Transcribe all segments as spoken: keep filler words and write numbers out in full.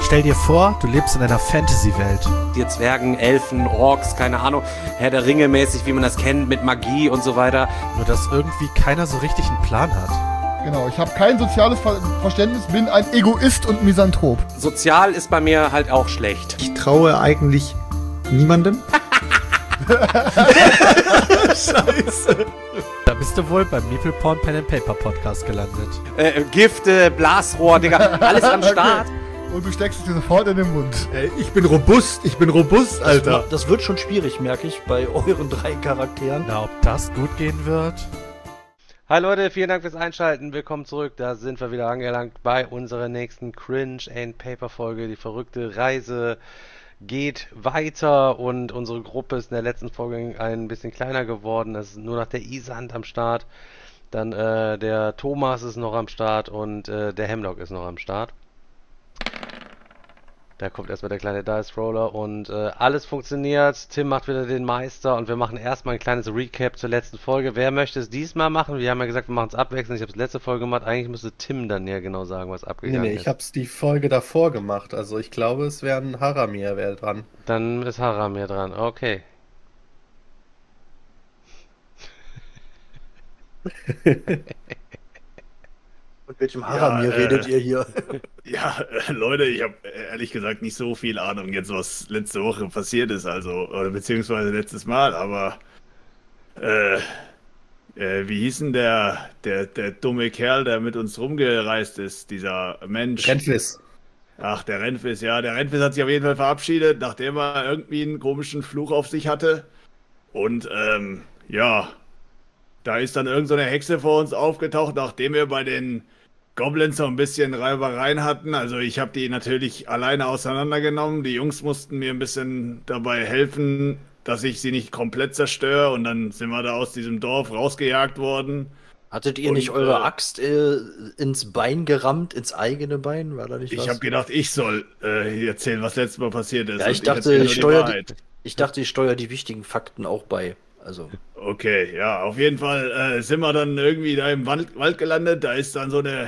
Stell dir vor, du lebst in einer Fantasy-Welt. Die Zwergen, Elfen, Orks, keine Ahnung, Herr der Ringe mäßig, wie man das kennt, mit Magie und so weiter. Nur dass irgendwie keiner so richtig einen Plan hat. Genau, ich habe kein soziales Ver Verständnis, bin ein Egoist und Misanthrop. Sozial ist bei mir halt auch schlecht. Ich traue eigentlich niemandem. Scheiße. Da bist du wohl beim Meeple Porn Pen and Paper Podcast gelandet. Äh, Gifte, Blasrohr, Digga, alles am Start. Okay. Und du steckst es dir sofort in den Mund. Ey, ich bin robust, ich bin robust, Alter. Das, das wird schon schwierig, merke ich, bei euren drei Charakteren. Na, ob das gut gehen wird? Hi Leute, vielen Dank fürs Einschalten. Willkommen zurück. Da sind wir wieder angelangt bei unserer nächsten Cringe and Paper Folge. Die verrückte Reise geht weiter und unsere Gruppe ist in der letzten Folge ein bisschen kleiner geworden. Es ist nur noch der Isand am Start. Dann äh, der Thomas ist noch am Start und äh, der Hemlock ist noch am Start. Da kommt erstmal der kleine Dice Roller und äh, alles funktioniert. Tim macht wieder den Meister und wir machen erstmal ein kleines Recap zur letzten Folge. Wer möchte es diesmal machen? Wir haben ja gesagt, wir machen es abwechselnd. Ich habe es letzte Folge gemacht. Eigentlich müsste Tim dann ja genau sagen, was abgegangen nee, nee, ist. ich habe es die Folge davor gemacht. Also ich glaube, es wäre ein Haramir wäre dran. Dann ist Haramir dran. Okay. Mit welchem Haramir ja, äh, redet ihr hier? Ja, äh, Leute, ich habe ehrlich gesagt nicht so viel Ahnung jetzt, was letzte Woche passiert ist, also, oder beziehungsweise letztes Mal, aber äh, äh, wie hieß denn der, der, der dumme Kerl, der mit uns rumgereist ist, dieser Mensch? Renfis. Ach, der Renfis, ja, der Renfis hat sich auf jeden Fall verabschiedet, nachdem er irgendwie einen komischen Fluch auf sich hatte. Und, ähm, ja, da ist dann irgend so eine Hexe vor uns aufgetaucht, nachdem wir bei den Goblins so ein bisschen Reibereien hatten. Also ich habe die natürlich alleine auseinandergenommen. Die Jungs mussten mir ein bisschen dabei helfen, dass ich sie nicht komplett zerstöre. Und dann sind wir da aus diesem Dorf rausgejagt worden. Hattet ihr und, nicht eure äh, Axt äh, ins Bein gerammt, ins eigene Bein? War da nicht was? Ich habe gedacht, ich soll äh, erzählen, was letztes Mal passiert ist. Ja, ich Und dachte, ich, ich steuere die, ich dachte, ich steuere die wichtigen Fakten auch bei. Also. Okay, ja, auf jeden Fall äh, sind wir dann irgendwie da im Wald, Wald gelandet. Da ist dann so eine,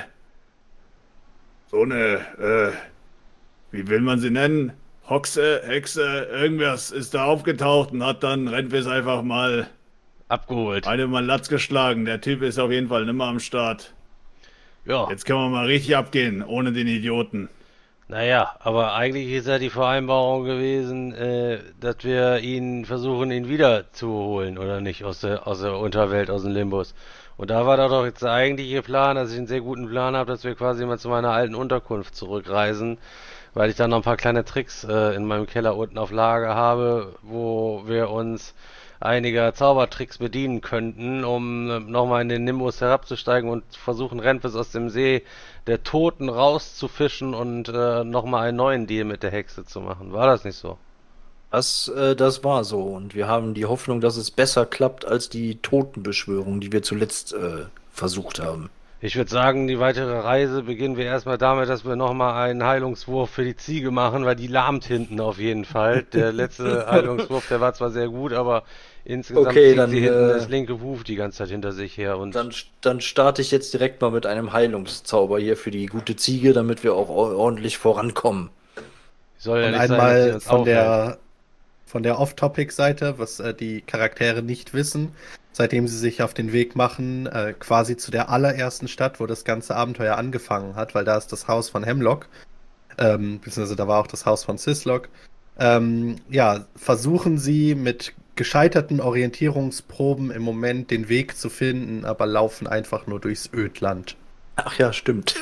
so eine, äh, wie will man sie nennen? Hoxe, Hexe, irgendwas ist da aufgetaucht und hat dann Renfis einfach mal abgeholt. Eine mal Latz geschlagen. Der Typ ist auf jeden Fall nimmer am Start. Ja. Jetzt können wir mal richtig abgehen, ohne den Idioten. Naja, aber eigentlich ist ja die Vereinbarung gewesen, äh, dass wir ihn versuchen, ihn wieder zu holen, oder nicht, aus der, aus der Unterwelt, aus dem Limbus. Und da war doch jetzt der eigentliche Plan, dass ich einen sehr guten Plan habe, dass wir quasi mal zu meiner alten Unterkunft zurückreisen, weil ich da noch ein paar kleine Tricks äh, in meinem Keller unten auf Lager habe, wo wir uns einiger Zaubertricks bedienen könnten, um nochmal in den Nimbus herabzusteigen und versuchen, Renfis aus dem See der Toten rauszufischen und äh, nochmal einen neuen Deal mit der Hexe zu machen. War das nicht so? Das, äh, das war so. Und wir haben die Hoffnung, dass es besser klappt als die Totenbeschwörung, die wir zuletzt äh, versucht haben. Ich würde sagen, die weitere Reise beginnen wir erstmal damit, dass wir nochmal einen Heilungswurf für die Ziege machen, weil die lahmt hinten auf jeden Fall. Der letzte Heilungswurf, der war zwar sehr gut, aber insgesamt okay, zieht dann, sie hinten äh, das linke Huf die ganze Zeit hinter sich her. Und dann, dann starte ich jetzt direkt mal mit einem Heilungszauber hier für die gute Ziege, damit wir auch ordentlich vorankommen. Soll ja und nicht einmal sein, dass sie uns von der, von der Off-Topic-Seite, was äh, die Charaktere nicht wissen, seitdem sie sich auf den Weg machen, äh, quasi zu der allerersten Stadt, wo das ganze Abenteuer angefangen hat, weil da ist das Haus von Hemlock, ähm, beziehungsweise da war auch das Haus von Sislock. Ähm, ja, versuchen sie mit gescheiterten Orientierungsproben im Moment den Weg zu finden, aber laufen einfach nur durchs Ödland. Ach ja, stimmt.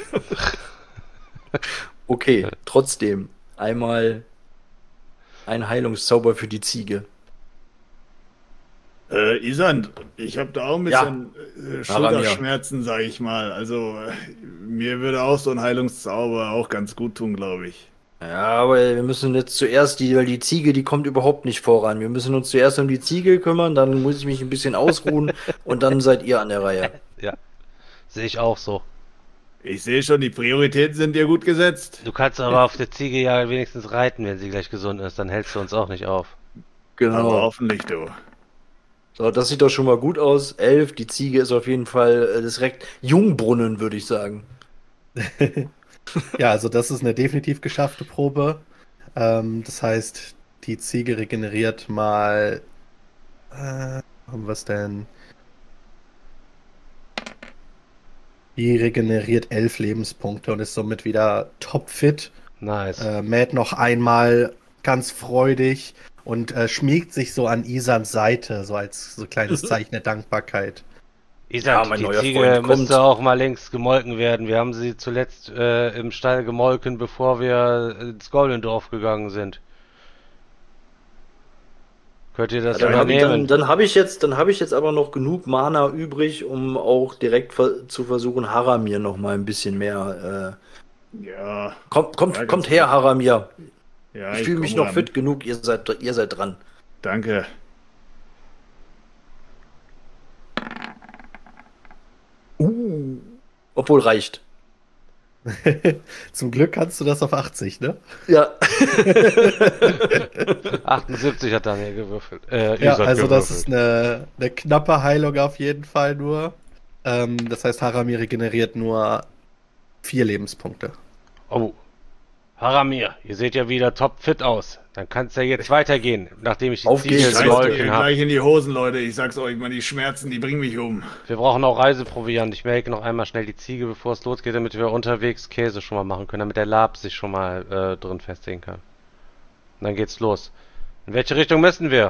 Okay, trotzdem einmal ein Heilungszauber für die Ziege. Äh, Isand, ich habe da auch ein bisschen ja. äh, Schulterschmerzen, sag ich mal. Also äh, mir würde auch so ein Heilungszauber auch ganz gut tun, glaube ich. Ja, aber wir müssen jetzt zuerst, die, weil die Ziege, die kommt überhaupt nicht voran. Wir müssen uns zuerst um die Ziege kümmern, dann muss ich mich ein bisschen ausruhen und dann seid ihr an der Reihe. Ja, sehe ich auch so. Ich sehe schon, die Prioritäten sind dir gut gesetzt. Du kannst aber auf der Ziege ja wenigstens reiten, wenn sie gleich gesund ist, dann hältst du uns auch nicht auf. Genau. Aber hoffentlich, du. So, das sieht doch schon mal gut aus. Elf, die Ziege ist auf jeden Fall äh, direkt Jungbrunnen, würde ich sagen. Ja, also das ist eine definitiv geschaffte Probe. Ähm, das heißt, die Ziege regeneriert mal. Äh, haben wir es denn? Die regeneriert elf Lebenspunkte und ist somit wieder topfit. Nice. Äh, mäht noch einmal ganz freudig und äh, schmiegt sich so an Isans Seite, so als so kleines Zeichen der Dankbarkeit. Isaac, Ja, mein die neuer Ziege Freund kommt. müsste auch mal längst gemolken werden. Wir haben sie zuletzt äh, im Stall gemolken, bevor wir ins Goblindorf gegangen sind. Könnt ihr das Ja, dann habe ich, übernehmen? dann, dann hab ich jetzt, dann habe ich jetzt aber noch genug Mana übrig, um auch direkt ver zu versuchen, Haramir noch mal ein bisschen mehr. Ja, Äh, kommt, kommt, Ja, kommt ganz her, gut. Haramir. ja, Ich fühle mich komm noch ran. fit genug. Ihr seid, ihr seid dran. Danke. Obwohl reicht. Zum Glück kannst du das auf achtzig, ne? Ja. achtundsiebzig hat Daniel gewürfelt. Äh, Ja, Isaac also das gewürfelt. ist eine, eine knappe Heilung auf jeden Fall nur. Ähm, das heißt, Haramir regeneriert nur vier Lebenspunkte. Oh. Haramir, ihr seht ja wieder topfit aus. Dann kann es ja jetzt weitergehen, nachdem ich die Auf Ziege geht's, Scheiße, gemolken ihr habe. gleich in die Hosen, Leute. Ich sag's euch mal, die Schmerzen, die bringen mich um. Wir brauchen auch Reiseproviant. Ich melke noch einmal schnell die Ziege, bevor es losgeht, damit wir unterwegs Käse schon mal machen können, damit der Lab sich schon mal äh, drin festigen kann. Und dann geht's los. In welche Richtung müssen wir?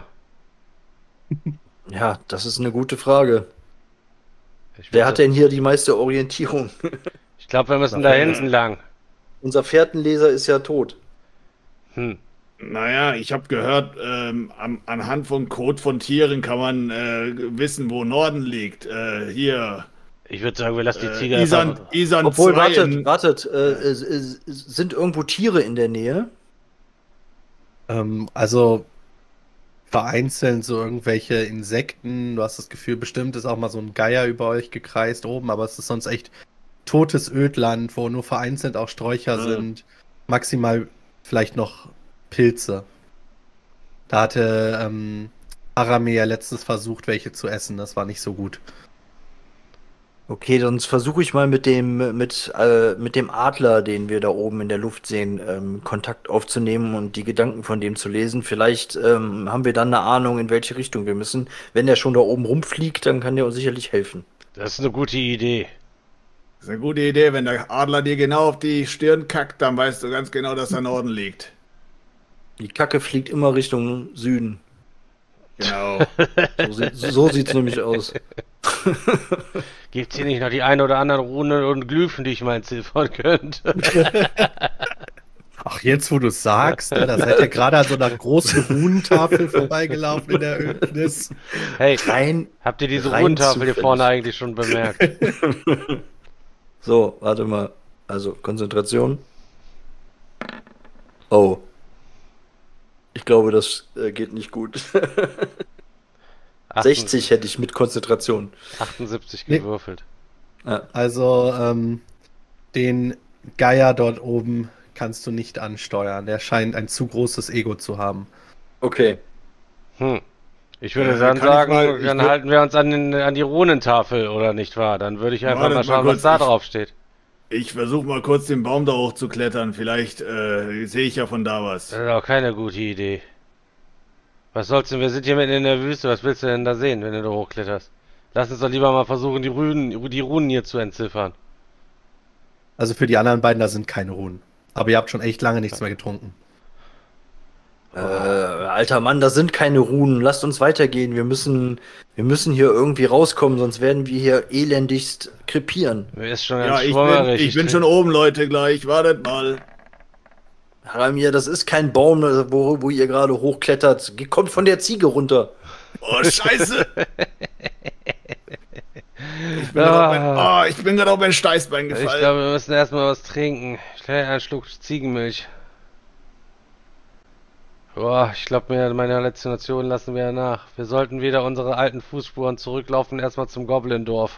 Ja, das ist eine gute Frage. Ich, Wer würd hat sa- denn hier die meiste Orientierung? ich glaube, wir müssen da hinten lang. Unser Fährtenleser ist ja tot. Hm. Naja, ich habe gehört, ähm, an, anhand von Code von Tieren kann man äh, wissen, wo Norden liegt. Äh, hier, Ich würde sagen, wir lassen die Ziege äh, Isan, einfach... Isan Obwohl, zwei wartet, in- wartet, äh, äh, äh, sind irgendwo Tiere in der Nähe? Ähm, also vereinzelt so irgendwelche Insekten. Du hast das Gefühl, bestimmt ist auch mal so ein Geier über euch gekreist oben, aber es ist sonst echt totes Ödland, wo nur vereinzelt auch Sträucher Ja. sind. Maximal vielleicht noch Pilze. Da hatte ähm, Aramir ja letztens versucht, welche zu essen. Das war nicht so gut. Okay, sonst versuche ich mal mit dem, mit, äh, mit dem Adler, den wir da oben in der Luft sehen, ähm, Kontakt aufzunehmen und die Gedanken von dem zu lesen. Vielleicht ähm, haben wir dann eine Ahnung, in welche Richtung wir müssen. Wenn der schon da oben rumfliegt, dann kann der uns sicherlich helfen. Das ist eine gute Idee. Das ist eine gute Idee. Wenn der Adler dir genau auf die Stirn kackt, dann weißt du ganz genau, dass der Norden liegt. Die Kacke fliegt immer Richtung Süden. Genau. So, sieht, so sieht's nämlich aus. Gibt's hier nicht noch die ein oder anderen Runen und Glyphen, die ich mal entziffern könnte? Ach, jetzt wo du es sagst, ne, da seid ihr gerade an so einer großen Runentafel vorbeigelaufen in der Ödnis. Hey, Rein. habt ihr diese Rein Runentafel hier zufällig. vorne eigentlich schon bemerkt? So, warte mal. Also, Konzentration. Oh. Ich glaube, das äh, geht nicht gut. sechzig hätte ich mit Konzentration. achtundsiebzig Nee. gewürfelt. Ja. Also, ähm, den Geier dort oben kannst du nicht ansteuern. Der scheint ein zu großes Ego zu haben. Okay. Hm. Ich würde Äh, dann kann ich sagen, mal- ich dann würd- halten wir uns an, den, an die Runentafel, oder nicht wahr? Dann würde ich einfach Wartet mal mal schauen, kurz, was da ich- drauf steht. Ich versuche mal kurz den Baum da hoch zu klettern. Vielleicht äh, sehe ich ja von da was. Das ist auch keine gute Idee. Was soll's denn? Wir sind hier mitten in der Wüste. Was willst du denn da sehen, wenn du da hochkletterst? Lass uns doch lieber mal versuchen, die Runen, die Runen hier zu entziffern. Also für die anderen beiden, da sind keine Runen. Aber ihr habt schon echt lange nichts mehr getrunken. Äh, alter Mann, das sind keine Runen. Lasst uns weitergehen. Wir müssen, wir müssen hier irgendwie rauskommen, sonst werden wir hier elendigst krepieren. Mir ist schon Ja, ganz ich bin, schwummerig. ich bin trink- schon oben, Leute, gleich. Wartet mal. Haramir, das ist kein Baum, wo, wo ihr gerade hochklettert. Ge- Kommt von der Ziege runter. Oh, scheiße. Ich bin Ah. gerade auf mein, oh, ich bin gerade auf mein Steißbein Ich gefallen. glaube, wir müssen erstmal was trinken. Schnell einen Schluck Ziegenmilch. Boah, ich glaube, mir meine Halluzination lassen wir nach. Wir sollten wieder unsere alten Fußspuren zurücklaufen, erstmal zum Goblindorf.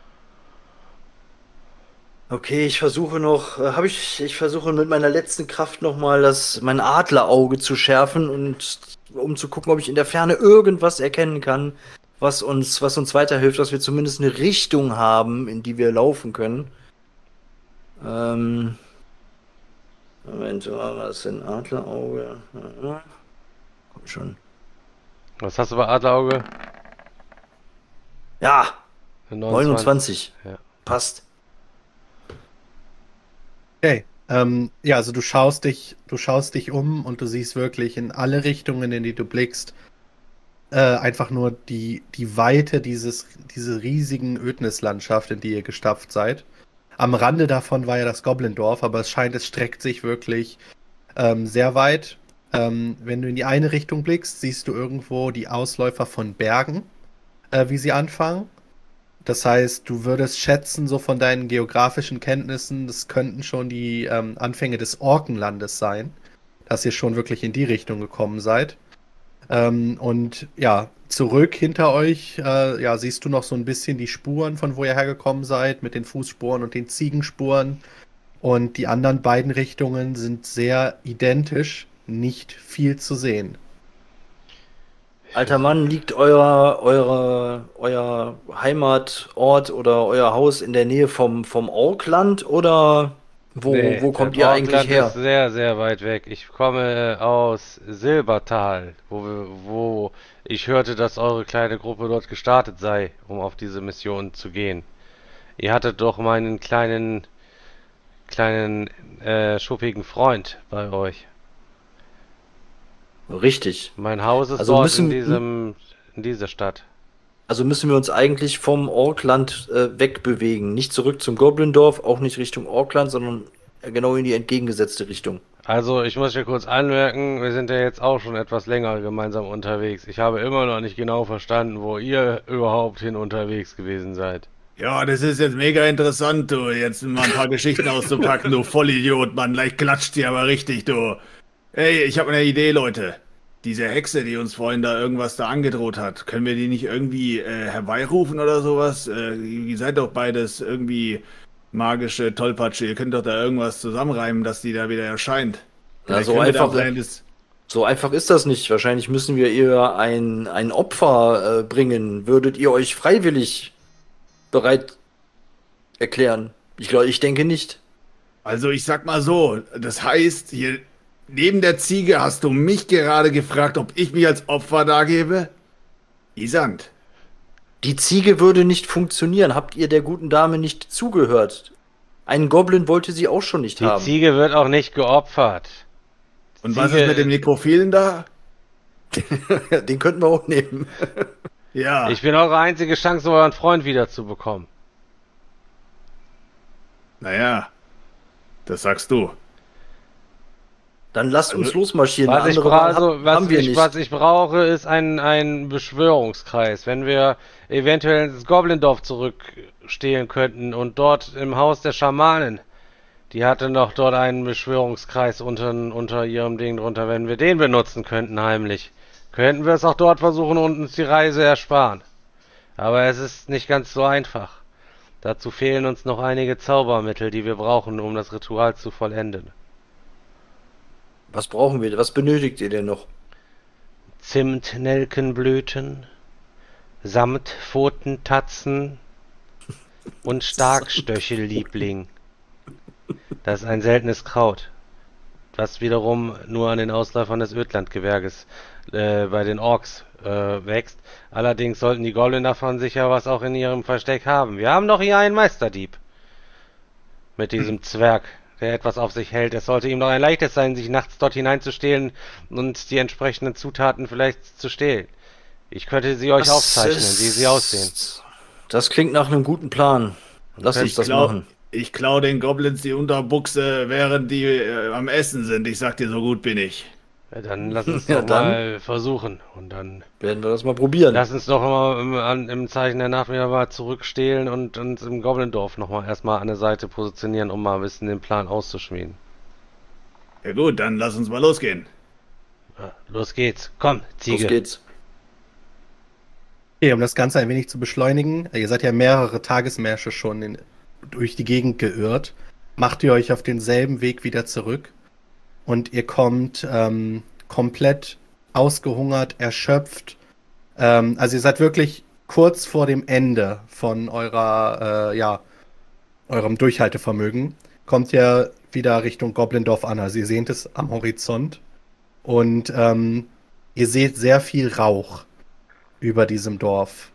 Okay, ich versuche noch, äh, habe ich, ich versuche mit meiner letzten Kraft nochmal das, mein Adlerauge zu schärfen und um zu gucken, ob ich in der Ferne irgendwas erkennen kann, was uns, was uns weiterhilft, dass wir zumindest eine Richtung haben, in die wir laufen können. Ähm. Moment, war das denn Adlerauge? Ja. Komm schon. Was hast du bei Adlerauge? Ja, neunundzwanzig. neunundzwanzig. Ja. Passt. Okay. Ähm, ja, also du schaust dich, du schaust dich um und du siehst wirklich in alle Richtungen, in die du blickst, äh, einfach nur die, die Weite dieses, diese riesigen Ödnislandschaft, in die ihr gestapft seid. Am Rande davon war ja das Goblindorf, aber es scheint, es streckt sich wirklich ähm, sehr weit. Ähm, wenn du in die eine Richtung blickst, siehst du irgendwo die Ausläufer von Bergen, äh, wie sie anfangen. Das heißt, du würdest schätzen, so von deinen geografischen Kenntnissen, das könnten schon die ähm, Anfänge des Orkenlandes sein, dass ihr schon wirklich in die Richtung gekommen seid. Ähm, und ja, zurück hinter euch, äh, ja, siehst du noch so ein bisschen die Spuren, von wo ihr hergekommen seid, mit den Fußspuren und den Ziegenspuren. Und die anderen beiden Richtungen sind sehr identisch, nicht viel zu sehen. Alter Mann, liegt euer, eure, euer Heimatort oder euer Haus in der Nähe vom, vom Orkland oder wo, Nee, wo kommt das ihr eigentlich Orkland her? ist sehr, sehr weit weg. Ich komme aus Silbertal, wo, wir, wo ich hörte, dass eure kleine Gruppe dort gestartet sei, um auf diese Mission zu gehen. Ihr hattet doch meinen kleinen, kleinen, äh, schuppigen Freund bei euch. Richtig. Mein Haus ist Also dort müssen- in diesem, in dieser Stadt. Also müssen wir uns eigentlich vom Orkland äh, wegbewegen. Nicht zurück zum Goblindorf, auch nicht Richtung Orkland, sondern genau in die entgegengesetzte Richtung. Also, ich muss hier kurz anmerken, wir sind ja jetzt auch schon etwas länger gemeinsam unterwegs. Ich habe immer noch nicht genau verstanden, wo ihr überhaupt hin unterwegs gewesen seid. Ja, das ist jetzt mega interessant, du. Jetzt mal ein paar Geschichten auszupacken, du Vollidiot, Mann. Gleich klatscht die aber richtig, du. Ey, ich habe eine Idee, Leute. Diese Hexe, die uns vorhin da irgendwas da angedroht hat, können wir die nicht irgendwie äh, herbeirufen oder sowas? Äh, ihr seid doch beides irgendwie magische Tollpatsche. Ihr könnt doch da irgendwas zusammenreimen, dass die da wieder erscheint. Ja, Vielleicht so können wir da einfach- ein kleines- So einfach ist das nicht. Wahrscheinlich müssen wir ihr ein, ein Opfer äh, bringen. Würdet ihr euch freiwillig bereit erklären? Ich glaube, ich denke nicht. Also ich sag mal so, das heißt, hier neben der Ziege hast du mich gerade gefragt, ob ich mich als Opfer dargebe? Isand. Die Ziege würde nicht funktionieren. Habt ihr der guten Dame nicht zugehört? Einen Goblin wollte sie auch schon nicht Die haben. Ziege wird auch nicht geopfert. Und was Ziege- ist mit dem Nekrophilen da? Den könnten wir auch nehmen. Ja, Ich bin eure einzige Chance, euren Freund wiederzubekommen. naja, das sagst du. Dann lasst uns Also, losmarschieren. Was Eine ich, andere bra Wahl also, hab- was, haben wir ich, nicht. was ich brauche, ist ein, ein Beschwörungskreis. Wenn wir eventuell ins Goblindorf zurückstehlen könnten und dort im Haus der Schamanen, die hatte noch dort einen Beschwörungskreis unter, unter ihrem Ding drunter, wenn wir den benutzen könnten heimlich, könnten wir es auch dort versuchen und uns die Reise ersparen. Aber es ist nicht ganz so einfach. Dazu fehlen uns noch einige Zaubermittel, die wir brauchen, um das Ritual zu vollenden. Was brauchen wir? Was benötigt ihr denn noch? Zimtnelkenblüten, Samtpfotentatzen und Starkstöchelliebling. Das ist ein seltenes Kraut, was wiederum nur an den Ausläufern des Ödlandgebirges äh, bei den Orks äh, wächst. Allerdings sollten die Goblin davon sicher was auch in ihrem Versteck haben. Wir haben doch hier einen Meisterdieb mit diesem Zwerg, der etwas auf sich hält. Es sollte ihm doch ein leichtes sein, sich nachts dort hineinzustehlen und die entsprechenden Zutaten vielleicht zu stehlen. Ich könnte sie euch Das aufzeichnen, ist- wie sie aussehen. Das klingt nach einem guten Plan. Lass uns Ich das glaub- machen. Ich klau den Goblins die Unterbuchse, während die äh, am Essen sind. Ich sag dir, so gut bin ich. Ja, dann lass uns Ja, doch dann. mal versuchen. Und dann Werden wir das mal probieren. lass uns doch mal im, an, im Zeichen der Nacht wieder mal zurückstehlen und uns im Goblindorf nochmal erstmal an der Seite positionieren, um mal ein bisschen den Plan auszuschmieden. Ja gut, dann lass uns mal losgehen. Ja, los geht's. Komm, Ziege. Los geht's. Okay, um das Ganze ein wenig zu beschleunigen, ihr seid ja mehrere Tagesmärsche schon in, durch die Gegend geirrt, macht ihr euch auf denselben Weg wieder zurück und ihr kommt ähm, komplett ausgehungert, erschöpft. Ähm, also ihr seid wirklich kurz vor dem Ende von eurer, äh, ja, eurem Durchhaltevermögen. kommt ihr wieder Richtung Goblindorf an. Also ihr seht es am Horizont. Und ähm, ihr seht sehr viel Rauch über diesem Dorf.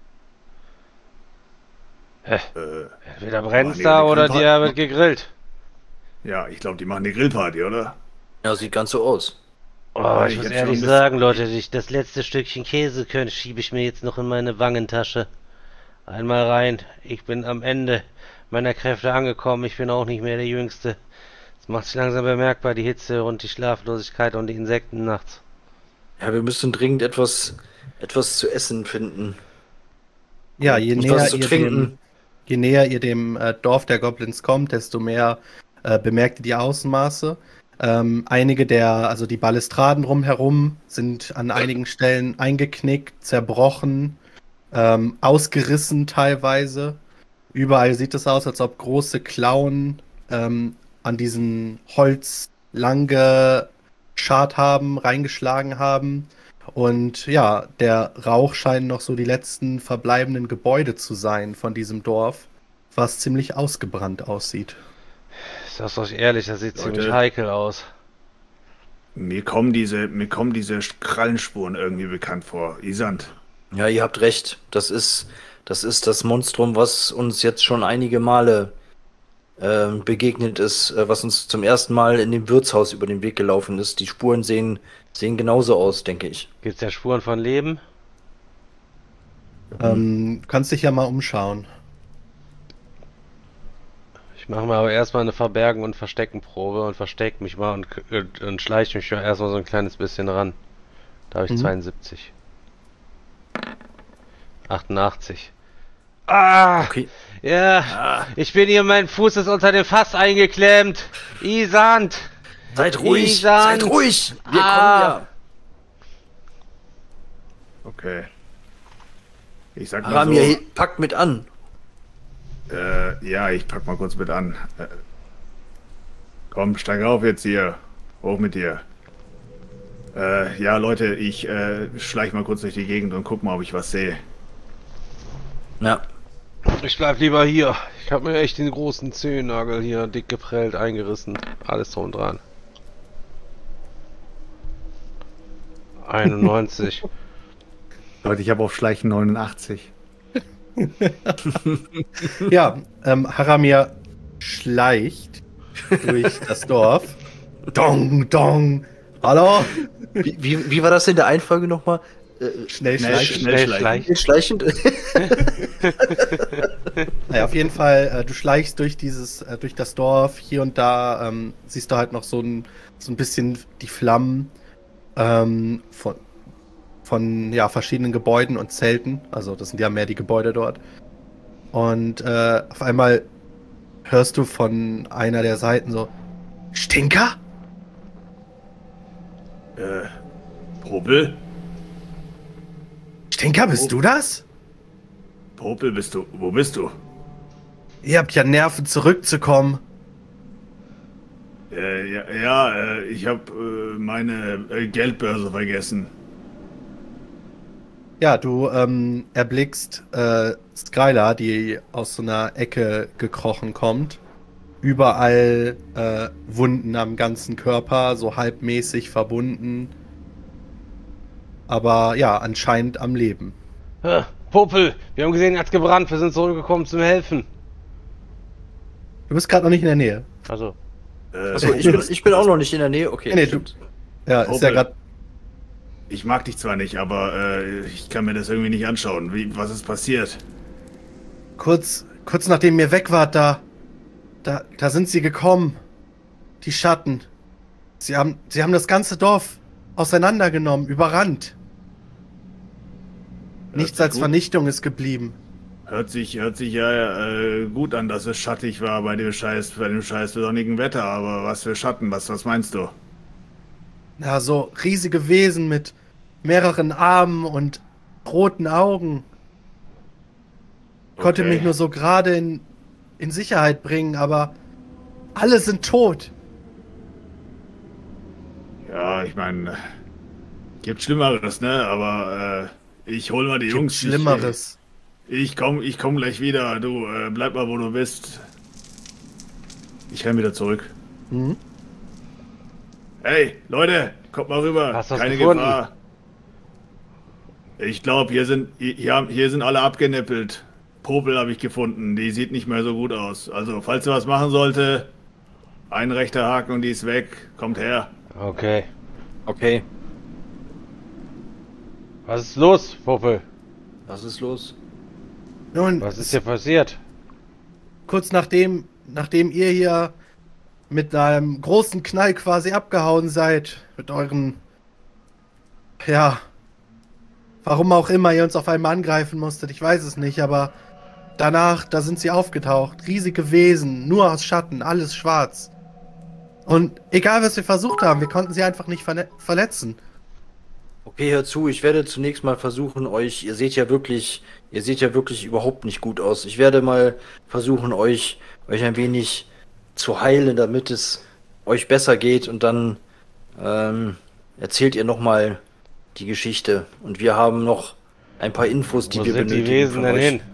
Hä? Äh, Entweder brennt's machen die da eine oder die Grillparty? wird gegrillt. ja, ich glaube, die machen eine Grillparty, oder? Ja, sieht ganz so aus. Oh, Ja, ich ich muss jetzt ehrlich schon sagen, Leute, ich, das letzte Stückchen Käse können, schiebe ich mir jetzt noch in meine Wangentasche. Einmal rein. Ich bin am Ende meiner Kräfte angekommen. Ich bin auch nicht mehr der Jüngste. Es macht sich langsam bemerkbar, die Hitze und die Schlaflosigkeit und die Insekten nachts. Ja, wir müssen dringend etwas, etwas zu essen finden. Ja, je Und näher, was zu ihr trinken. dem, je näher ihr dem äh, Dorf der Goblins kommt, desto mehr äh, bemerkt ihr die Außenmaße. Ähm, einige der, also die Balustraden rumherum sind an einigen Stellen eingeknickt, zerbrochen, ähm, ausgerissen teilweise. Überall sieht es aus, als ob große Klauen ähm, an diesen Holz lang geschart haben, reingeschlagen haben. Und ja, der Rauch scheint noch so die letzten verbleibenden Gebäude zu sein von diesem Dorf, was ziemlich ausgebrannt aussieht. Ich sag's euch ehrlich, das sieht Leute. ziemlich heikel aus. Mir kommen diese, mir kommen diese Krallenspuren irgendwie bekannt vor. Isand. Ja, ihr habt recht. Das ist, das ist das Monstrum, was uns jetzt schon einige Male ähm, begegnet ist, äh, was uns zum ersten Mal in dem Wirtshaus über den Weg gelaufen ist. Die Spuren sehen, sehen genauso aus, denke ich. Gibt's ja Spuren von Leben? Ähm, du kannst dich ja mal umschauen. Ich mache mir aber erstmal eine Verbergen- und Versteckenprobe und versteck mich mal und, und, und schleiche mich erstmal so ein kleines bisschen ran. Da habe ich Mhm. zweiundsiebzig. achtundachtzig. Ah! Okay. Ja, ich bin hier, mein Fuß ist unter dem Fass eingeklemmt. Isand! Seid ruhig, Isand! seid ruhig. Wir Ah. Okay. Ich sag kommen mal ja. so, Ramir, packt mit an. äh, ja, ich pack mal kurz mit an. Äh, komm, steig auf jetzt hier. Hoch mit dir. Äh, ja, Leute, ich äh, schleich mal kurz durch die Gegend und guck mal, ob ich was sehe. Ja. Ich bleib lieber hier. Ich habe mir echt den großen Zehennagel hier dick geprellt, eingerissen. Alles drum und dran. einundneunzig. Leute, ich habe auf Schleichen neunundachtzig. Ja, ähm, Haramir schleicht durch das Dorf. Dong, dong. Hallo? Wie, wie, wie war das in der Einfolge nochmal? Äh, Schnell Schnell, schleichen. schnell schleichen. schleichend? Naja, auf jeden Fall, äh, du schleichst durch dieses, äh, durch das Dorf. Hier und da ähm, siehst du halt noch so ein, so ein bisschen die Flammen ähm, von, von ja, verschiedenen Gebäuden und Zelten. Also das sind ja mehr die Gebäude dort. Und äh, auf einmal hörst du von einer der Seiten so: Stinker? Äh, Popel? Stinker, bist du das? Popel, bist du? Wo bist du? Ihr habt ja Nerven, zurückzukommen. Äh, ja, ja äh, ich habe äh, meine äh, Geldbörse vergessen. Ja, du ähm, erblickst äh, Skylar, die aus so einer Ecke gekrochen kommt. Überall äh, Wunden am ganzen Körper, so halbmäßig verbunden. Aber ja, anscheinend am Leben. Ah, Popel, wir haben gesehen, er hat gebrannt. Wir sind zurückgekommen zum Helfen. Du bist gerade noch nicht in der Nähe. Also, Äh, Achso, ich bin, ich bin auch noch nicht in der Nähe. Okay. Nee, nee, du- stimmt. Ja, ist ja Popel. gerade. Ich mag dich zwar nicht, aber äh, ich kann mir das irgendwie nicht anschauen. Wie, was ist passiert? Kurz, kurz nachdem ihr weg wart, da, da, da sind sie gekommen. Die Schatten. Sie haben, sie haben das ganze Dorf auseinandergenommen, überrannt. Hört Nichts sich als gut- Vernichtung ist geblieben. Hört sich, hört sich ja äh, gut an, dass es schattig war bei dem scheiß, bei dem scheiß sonnigen Wetter, aber was für Schatten, was, was meinst du? Ja, so riesige Wesen mit mehreren Armen und roten Augen. Konnte Okay. mich nur so gerade in, in Sicherheit bringen, aber alle sind tot. Ja, ich meine, gibt Schlimmeres, ne? Aber äh, ich hol mal die Gibt Jungs. Schlimmeres. Ich, ich komm, ich komm gleich wieder. Du äh, bleib mal, wo du bist. ich renn wieder zurück. Mhm. Hey, Leute, kommt mal rüber. Hast du was Keine gefunden? Gefahr. Ich glaube, hier sind, hier, haben- hier sind alle abgenippelt. Popel habe ich gefunden. Die sieht nicht mehr so gut aus. Also, falls ihr was machen sollte, ein rechter Haken und die ist weg. Kommt her. Okay. Okay, Was ist los, Puppel? was ist los? Nun, Was ist hier passiert? kurz nachdem, nachdem ihr hier mit einem großen Knall quasi abgehauen seid, mit euren, ja, warum auch immer ihr uns auf einmal angreifen musstet, ich weiß es nicht, aber danach, da sind sie aufgetaucht, riesige Wesen, nur aus Schatten, alles schwarz. Und egal was wir versucht haben, wir konnten sie einfach nicht verle verletzen. Okay, hör zu, ich werde zunächst mal versuchen, euch, ihr seht ja wirklich, ihr seht ja wirklich überhaupt nicht gut aus. Ich werde mal versuchen, euch, euch ein wenig zu heilen, damit es euch besser geht und dann ähm, erzählt ihr nochmal die Geschichte. Und wir haben noch ein paar Infos, die Wo wir sind die benötigen Wesen von denn euch. hin?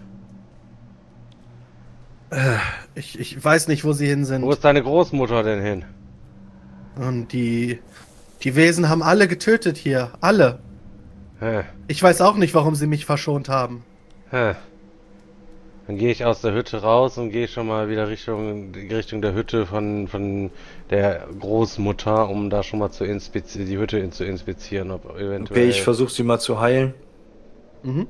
Ich, ich weiß nicht, wo sie hin sind. Wo ist deine Großmutter denn hin? Und die, die Wesen haben alle getötet hier, alle. Hä, Ich weiß auch nicht, warum sie mich verschont haben. hä. Dann gehe ich aus der Hütte raus und gehe schon mal wieder Richtung, Richtung der Hütte von, von der Großmutter, um da schon mal zu inspizieren, die Hütte in, zu inspizieren, ob eventuell... Okay, ich versuche sie mal zu heilen. Mhm.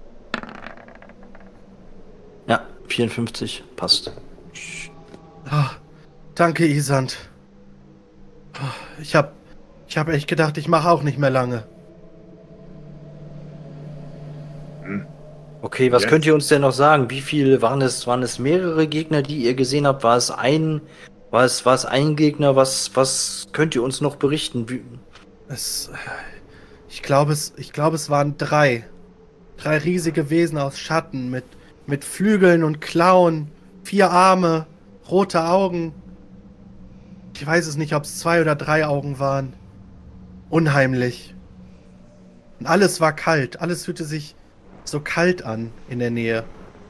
Ja, vierundfünfzig, passt. Ah, danke, Isand. Ah, Ich hab, ich hab echt gedacht, ich mache auch nicht mehr lange. Okay, was Ja. könnt ihr uns denn noch sagen? Wie viele waren es? Waren es mehrere Gegner, die ihr gesehen habt? War es ein, war es, war es ein Gegner? Was, was könnt ihr uns noch berichten? Wie, Es, ich glaube, es, ich glaube, es waren drei. Drei riesige Wesen aus Schatten mit, mit Flügeln und Klauen, vier Arme, rote Augen. Ich weiß es nicht, ob es zwei oder drei Augen waren. Unheimlich. Und alles war kalt. Alles fühlte sich so kalt an in der Nähe.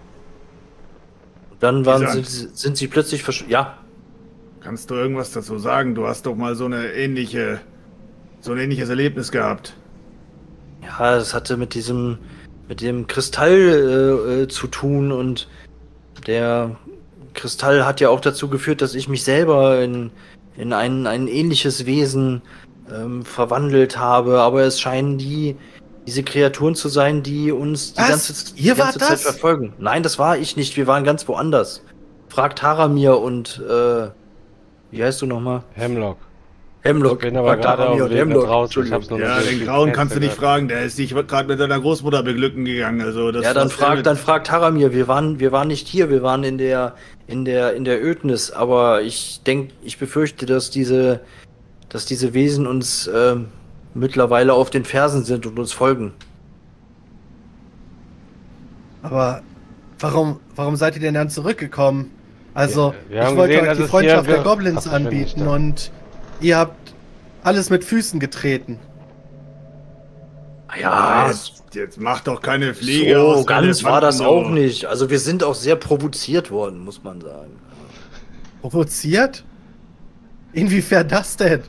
dann waren Isand. sie, sind sie plötzlich versch... Ja, Kannst du irgendwas dazu sagen? Du hast doch mal so eine ähnliche, so ein ähnliches Erlebnis gehabt. ja, es hatte mit diesem, mit dem Kristall äh, äh, zu tun und der Kristall hat ja auch dazu geführt, dass ich mich selber in, in ein, ein ähnliches Wesen ähm, verwandelt habe, aber es scheinen die diese Kreaturen zu sein, die uns die Was? ganze, die Ihr ganze wart Zeit das? verfolgen. Nein, das war ich nicht. Wir waren ganz woanders. Fragt Taramir und äh, wie heißt du nochmal? Hemlock. Hemlock. Ich bin aber Fragt gerade auf Taramir dem und Weg nach Hemlock. draußen. Ich Entschuldigung. hab's noch Ja, nicht den durch Grauen die kannst du Fenster nicht fragen. Der ist sich gerade mit deiner Großmutter beglücken gegangen. Also das Ja, dann was frag, der dann mit- fragt Taramir. Wir waren, wir waren nicht hier. Wir waren in der, in der, in der Ödnis. Aber ich denke, ich befürchte, dass diese, dass diese Wesen uns ähm, mittlerweile auf den Fersen sind und uns folgen. Aber warum, warum seid ihr denn dann zurückgekommen? Also, Ja, wir haben ich wollte gesehen, euch dass die es Freundschaft hier- der Goblins Ach, ich bin nicht anbieten da. und ihr habt alles mit Füßen getreten. Ja, jetzt, jetzt mach doch keine Fliege so aus ganz war das Elefanten, auch du. nicht. Also wir sind auch sehr provoziert worden, muss man sagen. Provoziert? Inwiefern das denn?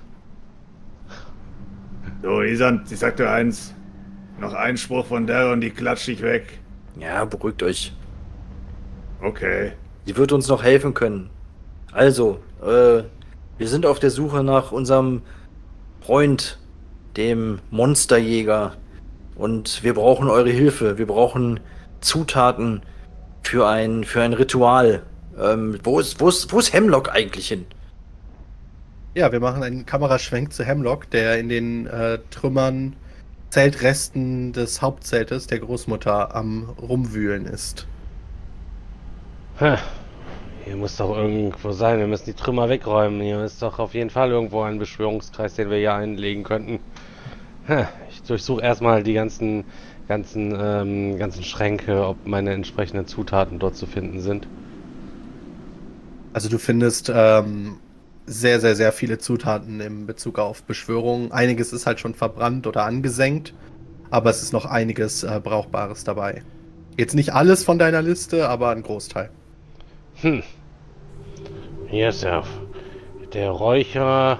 So, Isand, ich sag dir eins. Noch ein Spruch von der und die klatscht dich weg. Ja, beruhigt euch. Okay. Sie wird uns noch helfen können. Also, äh, wir sind auf der Suche nach unserem Freund, dem Monsterjäger. Und wir brauchen eure Hilfe. Wir brauchen Zutaten für ein, für ein Ritual. Ähm, wo ist, wo ist, wo ist Hemlock eigentlich hin? Ja, wir machen einen Kameraschwenk zu Hemlock, der in den äh, Trümmern, Zeltresten des Hauptzeltes der Großmutter am Rumwühlen ist. Hä. Hier muss doch irgendwo sein. Wir müssen die Trümmer wegräumen. Hier ist doch auf jeden Fall irgendwo ein Beschwörungskreis, den wir hier einlegen könnten. Hä. Ich durchsuche erstmal die ganzen, ganzen, ähm, ganzen Schränke, ob meine entsprechenden Zutaten dort zu finden sind. Also du findest ähm, sehr, sehr, sehr viele Zutaten im Bezug auf Beschwörungen. Einiges ist halt schon verbrannt oder angesenkt, aber es ist noch einiges äh, Brauchbares dabei. Jetzt nicht alles von deiner Liste, aber ein Großteil. Hm. Hier ist der, der Räucher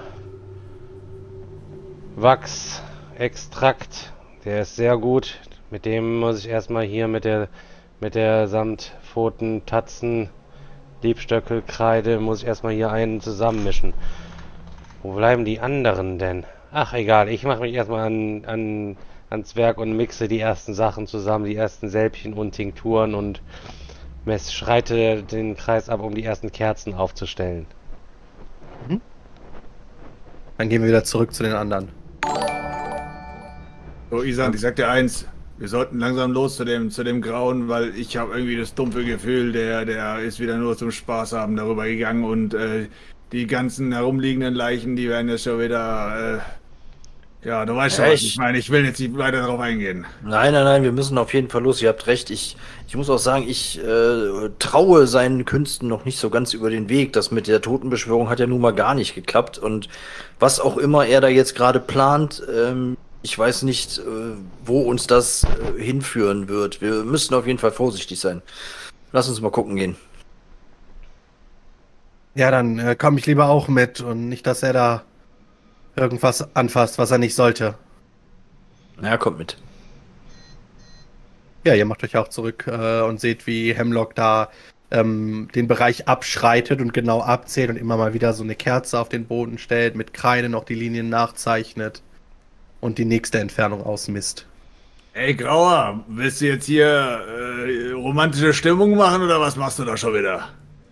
Wachsextrakt. Der ist sehr gut. Mit dem muss ich erstmal hier mit der mit der Samtpfoten, Tatzen, Liebstöckel, Kreide muss ich erstmal hier einen zusammenmischen. Wo bleiben die anderen denn? Ach egal, ich mache mich erstmal an, an, ans Werk und mixe die ersten Sachen zusammen, die ersten Sälbchen und Tinkturen und mess, schreite den Kreis ab, um die ersten Kerzen aufzustellen. Mhm. Dann gehen wir wieder zurück zu den anderen. So, Isan, ich sag dir eins. Wir sollten langsam los zu dem, zu dem Grauen, weil ich habe irgendwie das dumpfe Gefühl, der, der ist wieder nur zum Spaß haben darüber gegangen und äh, die ganzen herumliegenden Leichen, die werden jetzt schon wieder, äh, ja, du weißt schon, was ich meine. Ich will jetzt nicht weiter darauf eingehen. Nein, nein, nein, wir müssen auf jeden Fall los. Ihr habt recht. Ich, ich muss auch sagen, ich äh, traue seinen Künsten noch nicht so ganz über den Weg. Das mit der Totenbeschwörung hat ja nun mal gar nicht geklappt. Und was auch immer er da jetzt gerade plant, ähm, ich weiß nicht, äh, wo uns das äh, hinführen wird. Wir müssen auf jeden Fall vorsichtig sein. Lass uns mal gucken gehen. Ja, dann äh, komme ich lieber auch mit und nicht, dass er da irgendwas anfasst, was er nicht sollte. Na, kommt mit. Ja, ihr macht euch auch zurück äh, und seht, wie Hemlock da ähm, den Bereich abschreitet und genau abzählt und immer mal wieder so eine Kerze auf den Boden stellt, mit Kreide noch die Linien nachzeichnet und die nächste Entfernung ausmisst. Ey, Grauer, willst du jetzt hier äh, romantische Stimmung machen oder was machst du da schon wieder?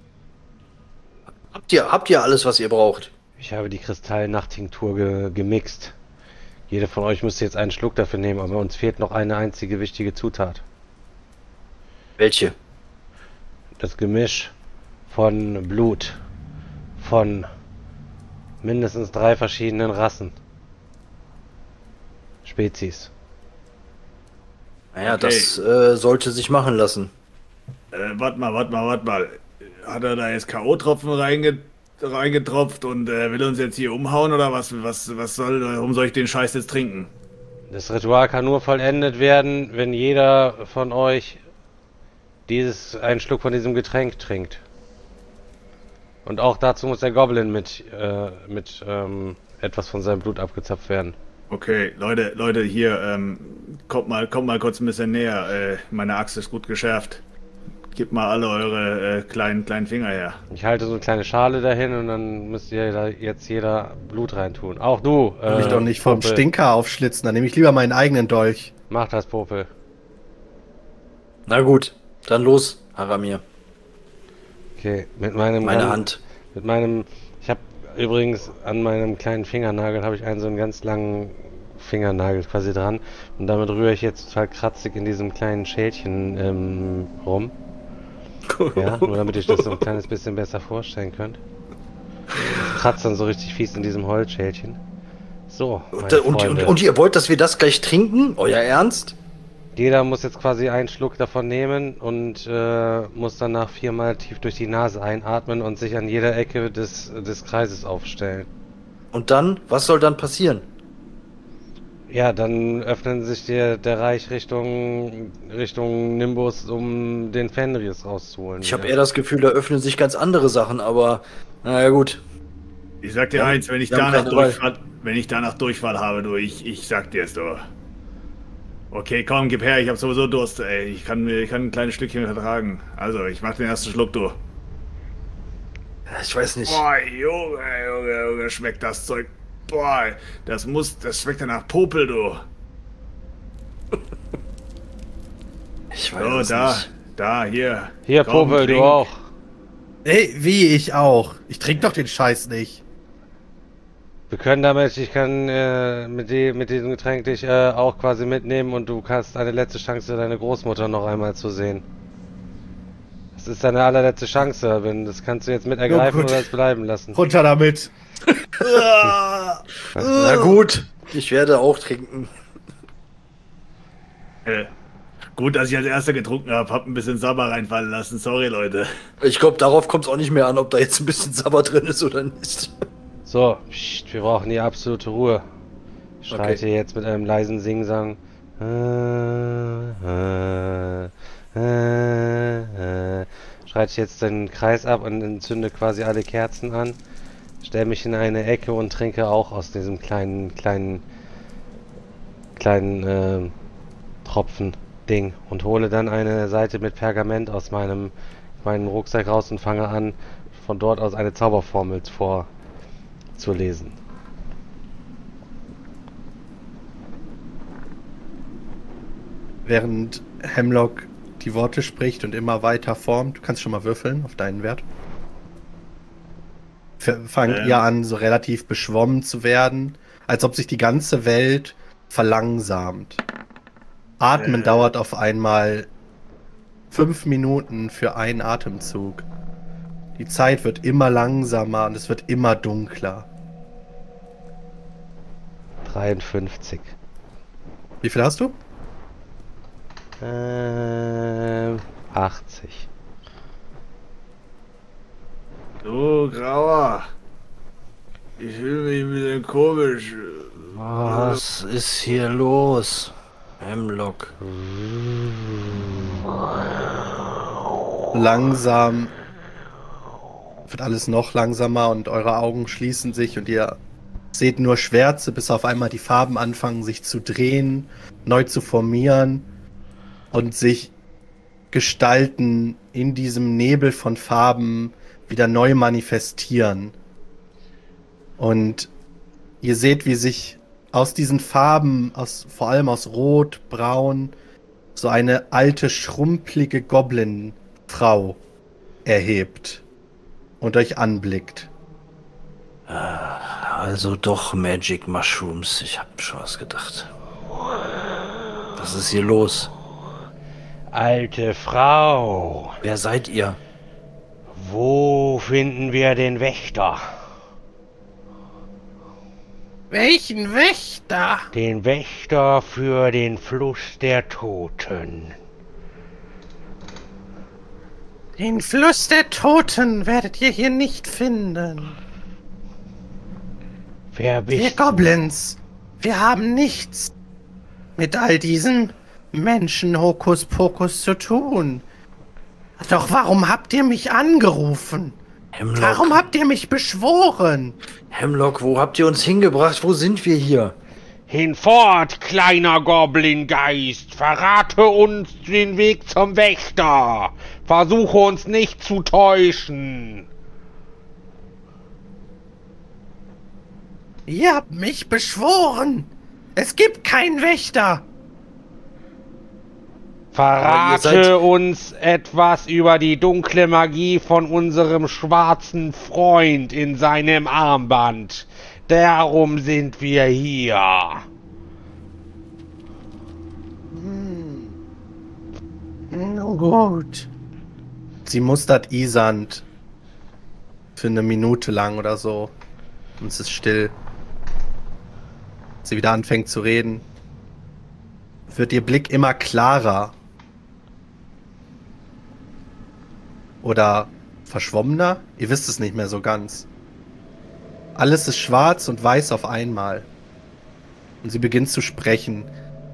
Habt ihr, habt ihr alles, was ihr braucht? Ich habe die Kristallnachttinktur ge gemixt. Jeder von euch müsste jetzt einen Schluck dafür nehmen, aber uns fehlt noch eine einzige wichtige Zutat. Welche? Das Gemisch von Blut von mindestens drei verschiedenen Rassen. Spezies. Naja, Okay. das äh, sollte sich machen lassen. Äh, warte mal, warte mal, warte mal. Hat er da jetzt K O-Tropfen reinge reingetropft und äh, will uns jetzt hier umhauen oder was? Was, was soll, warum soll ich den Scheiß jetzt trinken? Das Ritual kann nur vollendet werden, wenn jeder von euch dieses einen Schluck von diesem Getränk trinkt. Und auch dazu muss der Goblin mit, äh, mit ähm, etwas von seinem Blut abgezapft werden. Okay, Leute, Leute, hier, ähm, kommt mal, kommt mal kurz ein bisschen näher. Äh, meine Axt ist gut geschärft. Gebt mal alle eure äh, kleinen, kleinen Finger her. Ich halte so eine kleine Schale dahin und dann müsst ihr da jetzt jeder Blut reintun. Auch du. Will ich äh, doch nicht vom Popel. Stinker aufschlitzen, dann nehme ich lieber meinen eigenen Dolch. Mach das, Popel. Na gut, dann los, Haramir. Okay, mit meinem... Meine ganz- Hand. Mit meinem... Ich habe übrigens an meinem kleinen Fingernagel habe ich einen so einen ganz langen Fingernagel quasi dran. Und damit rühre ich jetzt total kratzig in diesem kleinen Schälchen ähm, rum. Ja, nur damit ich das so ein kleines bisschen besser vorstellen könnt. Das kratzt dann so richtig fies in diesem Holzschälchen. So, meine Und, und, Freunde. und, und ihr wollt, dass wir das gleich trinken? Euer Ernst? Jeder muss jetzt quasi einen Schluck davon nehmen und äh, muss danach viermal tief durch die Nase einatmen und sich an jeder Ecke des, des Kreises aufstellen. Und dann? Was soll dann passieren? Ja, dann öffnen sich der, der Reich Richtung, Richtung Nimbus, um den Fenris rauszuholen. Ich habe wieder. eher das Gefühl, da öffnen sich ganz andere Sachen, aber naja gut. Ich sag dir Ja, eins, wenn ich wir haben danach keine Wahl. Durchfall, wenn ich danach Durchfall habe, du, ich, ich sag dir es, du. Okay, komm, gib her, ich hab sowieso Durst, ey. Ich kann mir, ich kann ein kleines Stückchen vertragen. Also, ich mach den ersten Schluck, du. Ich weiß nicht. Boah, Junge, Junge, Junge, schmeckt das Zeug. Boah, das muss, das schmeckt ja nach Popel, du. Ich weiß So, es da, nicht. da, hier. Hier, Komm, Popel, du trink. auch. Ey, wie ich auch. Ich trinke doch den Scheiß nicht. Wir können damit, ich kann äh, mit, die, mit diesem Getränk dich äh, auch quasi mitnehmen und du hast eine letzte Chance, deine Großmutter noch einmal zu sehen. Das ist deine allerletzte Chance, wenn das kannst du jetzt mit ergreifen gut. oder es bleiben lassen. Runter damit. Na gut, ich werde auch trinken. Äh, gut, dass ich als erster getrunken habe, hab ein bisschen Sabber reinfallen lassen. Sorry, Leute. Ich glaube, darauf kommt es auch nicht mehr an, ob da jetzt ein bisschen Sabber drin ist oder nicht. So, pst, wir brauchen die absolute Ruhe. Ich schreite Okay. jetzt mit einem leisen Singsang. Äh, äh, äh, äh, schreite ich jetzt den Kreis ab und entzünde quasi alle Kerzen an, stelle mich in eine Ecke und trinke auch aus diesem kleinen, kleinen, kleinen äh, Tropfen-Ding und hole dann eine Seite mit Pergament aus meinem, meinem Rucksack raus und fange an, von dort aus eine Zauberformel vorzulesen. Während Hemlock die Worte spricht und immer weiter formt, du kannst schon mal würfeln auf deinen Wert. F- Fangt Ähm. ihr an, so relativ beschwommen zu werden, als ob sich die ganze Welt verlangsamt. Atmen Äh. dauert auf einmal fünf Minuten für einen Atemzug. Die Zeit wird immer langsamer und es wird immer dunkler. dreiundfünfzig. Wie viel hast du? Ähm, achtzig. Du, Grauer. Ich fühle mich ein bisschen komisch. Was ist hier los? Hemlock. Langsam wird alles noch langsamer und eure Augen schließen sich und ihr seht nur Schwärze, bis auf einmal die Farben anfangen sich zu drehen, neu zu formieren und sich Gestalten in diesem Nebel von Farben wieder neu manifestieren. Und ihr seht, wie sich aus diesen Farben, aus, vor allem aus Rot, Braun, so eine alte, schrumpelige Goblin-Frau erhebt und euch anblickt. Also doch Magic Mushrooms. Ich hab schon was gedacht. Was ist hier los? Alte Frau, Wer seid ihr? wo finden wir den Wächter? Welchen Wächter? Den Wächter für den Fluss der Toten. Den Fluss der Toten werdet ihr hier nicht finden. Wer Wir bist Goblins, wir haben nichts mit all diesen Menschen-Hokuspokus zu tun. Doch warum habt ihr mich angerufen? Hemlock. Warum habt ihr mich beschworen? Hemlock, wo habt ihr uns hingebracht? Wo sind wir hier? Hinfort, kleiner Goblin-Geist! Verrate uns den Weg zum Wächter! Versuche uns nicht zu täuschen! Ihr habt mich beschworen. Es gibt keinen Wächter. Aber ihr Verrate seid- uns etwas über die dunkle Magie von unserem schwarzen Freund in seinem Armband. Darum sind wir hier. Nun gut. Sie mustert Isand für eine Minute lang oder so. Und es ist still. Sie wieder anfängt zu reden, wird ihr Blick immer klarer. Oder verschwommener? Ihr wisst es nicht mehr so ganz. Alles ist schwarz und weiß auf einmal. Und sie beginnt zu sprechen.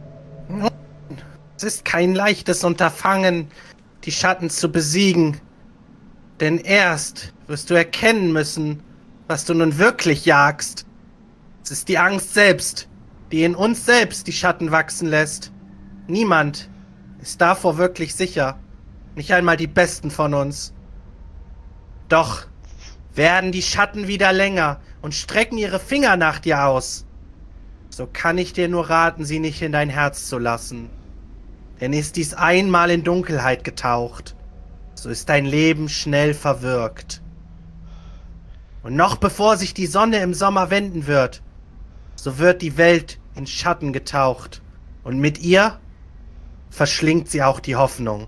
Es ist kein leichtes Unterfangen, die Schatten zu besiegen. Denn erst wirst du erkennen müssen, was du nun wirklich jagst. Es ist die Angst selbst, die in uns selbst die Schatten wachsen lässt. Niemand ist davor wirklich sicher. Nicht einmal die Besten von uns. Doch werden die Schatten wieder länger und strecken ihre Finger nach dir aus. So kann ich dir nur raten, sie nicht in dein Herz zu lassen. Denn ist dies einmal in Dunkelheit getaucht, so ist dein Leben schnell verwirkt. Und noch bevor sich die Sonne im Sommer wenden wird, so wird die Welt in Schatten getaucht. Und mit ihr verschlingt sie auch die Hoffnung.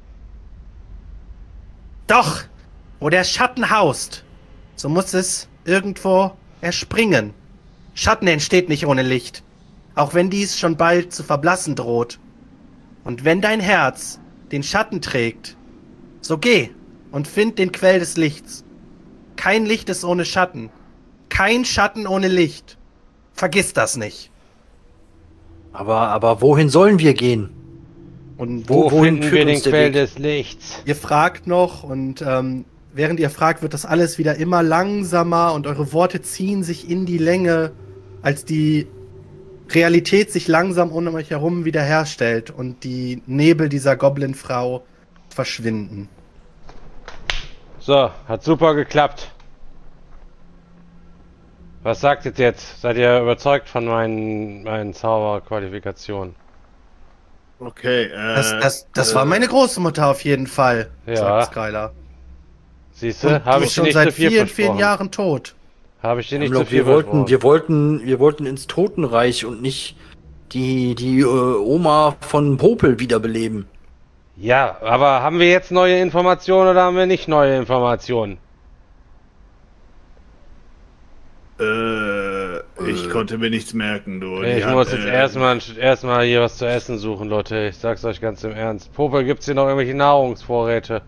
Doch, wo der Schatten haust, so muss es irgendwo erspringen. Schatten entsteht nicht ohne Licht, auch wenn dies schon bald zu verblassen droht. Und wenn dein Herz den Schatten trägt, so geh und find den Quell des Lichts. Kein Licht ist ohne Schatten, kein Schatten ohne Licht. Vergiss das nicht. Aber, aber wohin sollen wir gehen? Und Wo, wohin finden führt wir den uns der Quell Weg? des Lichts? ihr fragt noch und ähm, während ihr fragt, wird das alles wieder immer langsamer und eure Worte ziehen sich in die Länge, als die Realität sich langsam um euch herum wiederherstellt und die Nebel dieser Goblin-Frau verschwinden. So, hat super geklappt. Was sagt ihr jetzt? Seid ihr überzeugt von meinen, meinen Zauberqualifikationen? Okay, äh. Das, das, das äh, war meine Großmutter auf jeden Fall, Ja. sagt Skylar. Siehst Und du? die Habe ist ich dir schon nicht seit zu viel vielen, versprochen. vielen Jahren tot. Habe ich dir nicht Hemlock, zu viel wir wollten, versprochen. wir wollten, wir wollten ins Totenreich und nicht die, die äh, Oma von Popel wiederbeleben. Ja, aber haben wir jetzt neue Informationen oder haben wir nicht neue Informationen? Äh, ich konnte mir nichts merken, du. Die Ich hat, muss jetzt äh, erstmal erstmal hier was zu essen suchen, Leute. Ich sag's euch ganz im Ernst. Popel, gibt's hier noch irgendwelche Nahrungsvorräte?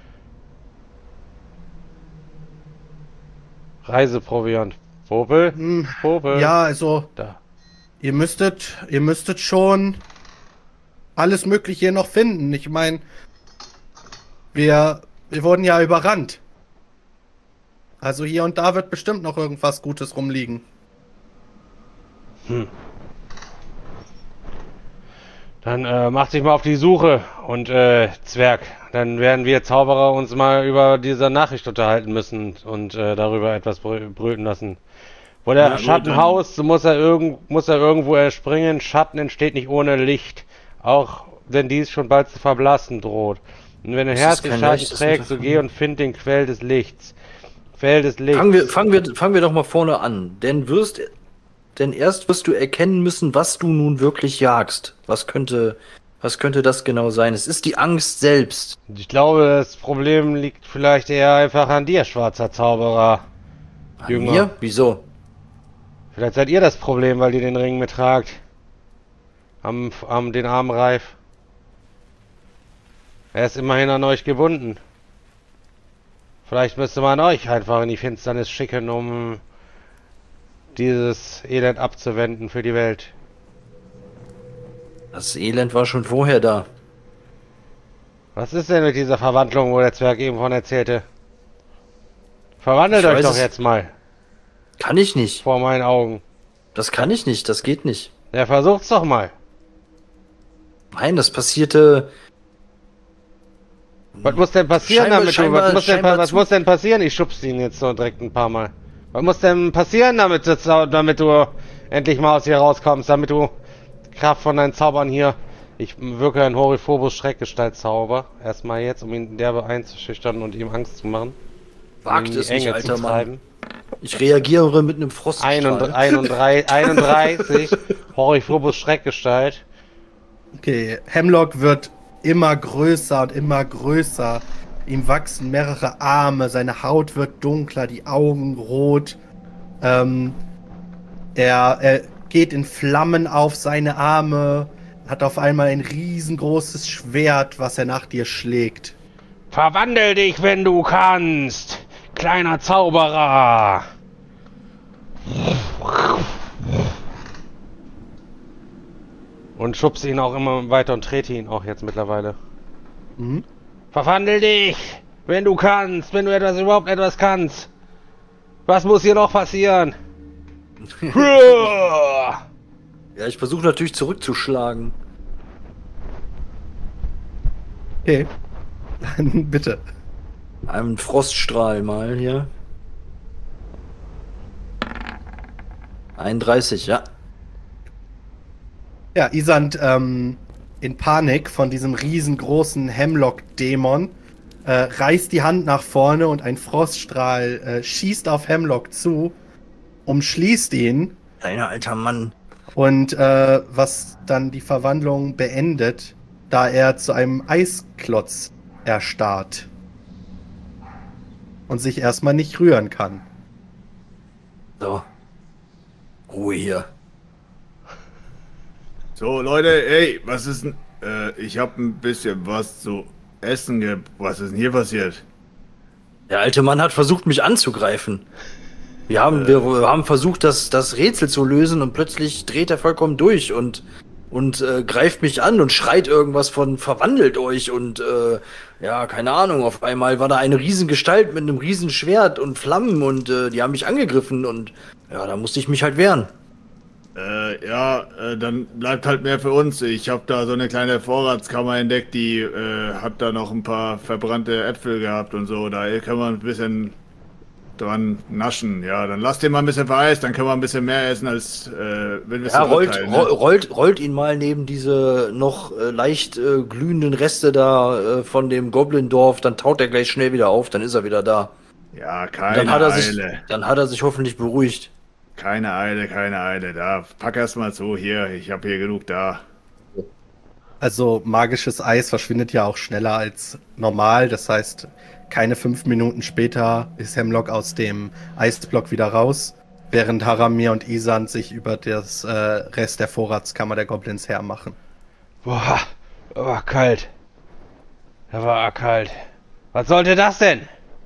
Reiseproviant. Popel? Hm, Popel? ja, also Da. ihr müsstet, ihr müsstet schon alles Mögliche hier noch finden. Ich meine, wir, wir wurden ja überrannt. Also hier und da wird bestimmt noch irgendwas Gutes rumliegen. Dann äh, macht sich mal auf die Suche und äh, Zwerg. Dann werden wir Zauberer uns mal über diese Nachricht unterhalten müssen und äh, darüber etwas brö brüten lassen. Wo der Na gut, Schatten dann- haust, muss er, irgend muss er irgendwo erspringen. Schatten entsteht nicht ohne Licht. Auch wenn dies schon bald zu verblassen droht. Und wenn dein Das Herz ist den kein Schatten leichtes trägt, so Unterfangen. geh und find den Quell des Lichts. Quell des Lichts. Fangen wir, fangen wir, fangen wir doch mal vorne an. Denn wirst, denn erst wirst du erkennen müssen, was du nun wirklich jagst. Was könnte, was könnte das genau sein? Es ist die Angst selbst. Ich glaube, das Problem liegt vielleicht eher einfach an dir, schwarzer Zauberer. An Jünger. mir? Wieso? Vielleicht seid ihr das Problem, weil ihr den Ring mittragt. Am, am den armen Reif. Er ist immerhin an euch gebunden. Vielleicht müsste man euch einfach in die Finsternis schicken, um dieses Elend abzuwenden für die Welt. Das Elend war schon vorher da. Was ist denn mit dieser Verwandlung, wo der Zwerg eben von erzählte? Verwandelt Ich euch weiß doch es- jetzt mal Kann ich nicht. vor meinen Augen. Das kann ich nicht. Das geht nicht. Ja, versucht's doch mal. Nein, das passierte. Was muss denn passieren, Scheinbar- damit du, scheinbar- was, muss denn, scheinbar was zu- muss denn passieren? Ich schub's ihn jetzt so direkt ein paar Mal. Was muss denn passieren, damit, das, damit du endlich mal aus hier rauskommst, damit du Kraft von deinen Zaubern hier. Ich wirke ein Horiphobos Schreckgestaltzauber. Erstmal jetzt, um ihn derbe einzuschüchtern und ihm Angst zu machen. Wagt ihn in es die nicht, Enge alter zu Mann. treiben. Ich reagiere mit einem Froststrahl. einunddreißig, einunddreißig Horiphobos Schreckgestalt. Okay, Hemlock wird immer größer und immer größer. Ihm wachsen mehrere Arme, seine Haut wird dunkler, die Augen rot. Ähm, er, er geht in Flammen auf seine Arme, hat auf einmal ein riesengroßes Schwert, was er nach dir schlägt. Verwandel dich, wenn du kannst, kleiner Zauberer. Und schubst ihn auch immer weiter und trete ihn auch jetzt mittlerweile. Mhm. Verwandel dich, wenn du kannst, wenn du etwas überhaupt etwas kannst. Was muss hier noch passieren? Ja, ich versuche natürlich zurückzuschlagen. Okay, dann bitte. Einen Froststrahl mal hier. einunddreißig, ja. Ja, Isand ähm, in Panik von diesem riesengroßen Hemlock-Dämon äh, reißt die Hand nach vorne und ein Froststrahl äh, schießt auf Hemlock zu, umschließt ihn Kleiner alter Mann. und äh, was dann die Verwandlung beendet, da er zu einem Eisklotz erstarrt und sich erstmal nicht rühren kann. So. Ruhe hier. So, Leute, ey, was ist denn. Äh, ich hab ein bisschen was zu essen ge. Was ist denn hier passiert? Der alte Mann hat versucht, mich anzugreifen. Wir haben, wir haben versucht, das, das Rätsel zu lösen und plötzlich dreht er vollkommen durch und und äh, greift mich an und schreit irgendwas von verwandelt euch und äh, ja, keine Ahnung, auf einmal war da eine Riesengestalt mit einem Riesenschwert und Flammen und äh, die haben mich angegriffen und ja, da musste ich mich halt wehren. Äh, ja, äh, dann bleibt halt mehr für uns. Ich habe da so eine kleine Vorratskammer entdeckt, die äh, hat da noch ein paar verbrannte Äpfel gehabt und so. Da können wir ein bisschen dran naschen. Ja, dann lasst den mal ein bisschen vereist, dann können wir ein bisschen mehr essen, als äh, wenn wir es Ja, rollt, verteilen, ro ne? rollt, rollt ihn mal neben diese noch äh, leicht äh, glühenden Reste da äh, von dem Goblin-Dorf, dann taut er gleich schnell wieder auf, dann ist er wieder da. Ja, Und keine dann hat er Eile. sich, dann hat er sich hoffentlich beruhigt. Keine Eile, keine Eile. Da, pack erst mal zu. Hier, ich habe hier genug da. Also magisches Eis verschwindet ja auch schneller als normal. Das heißt, keine fünf Minuten später ist Hemlock aus dem Eisblock wieder raus, während Haramir und Isan sich über das äh, Rest der Vorratskammer der Goblins hermachen. Boah, war kalt. Da war kalt. Was sollte das denn?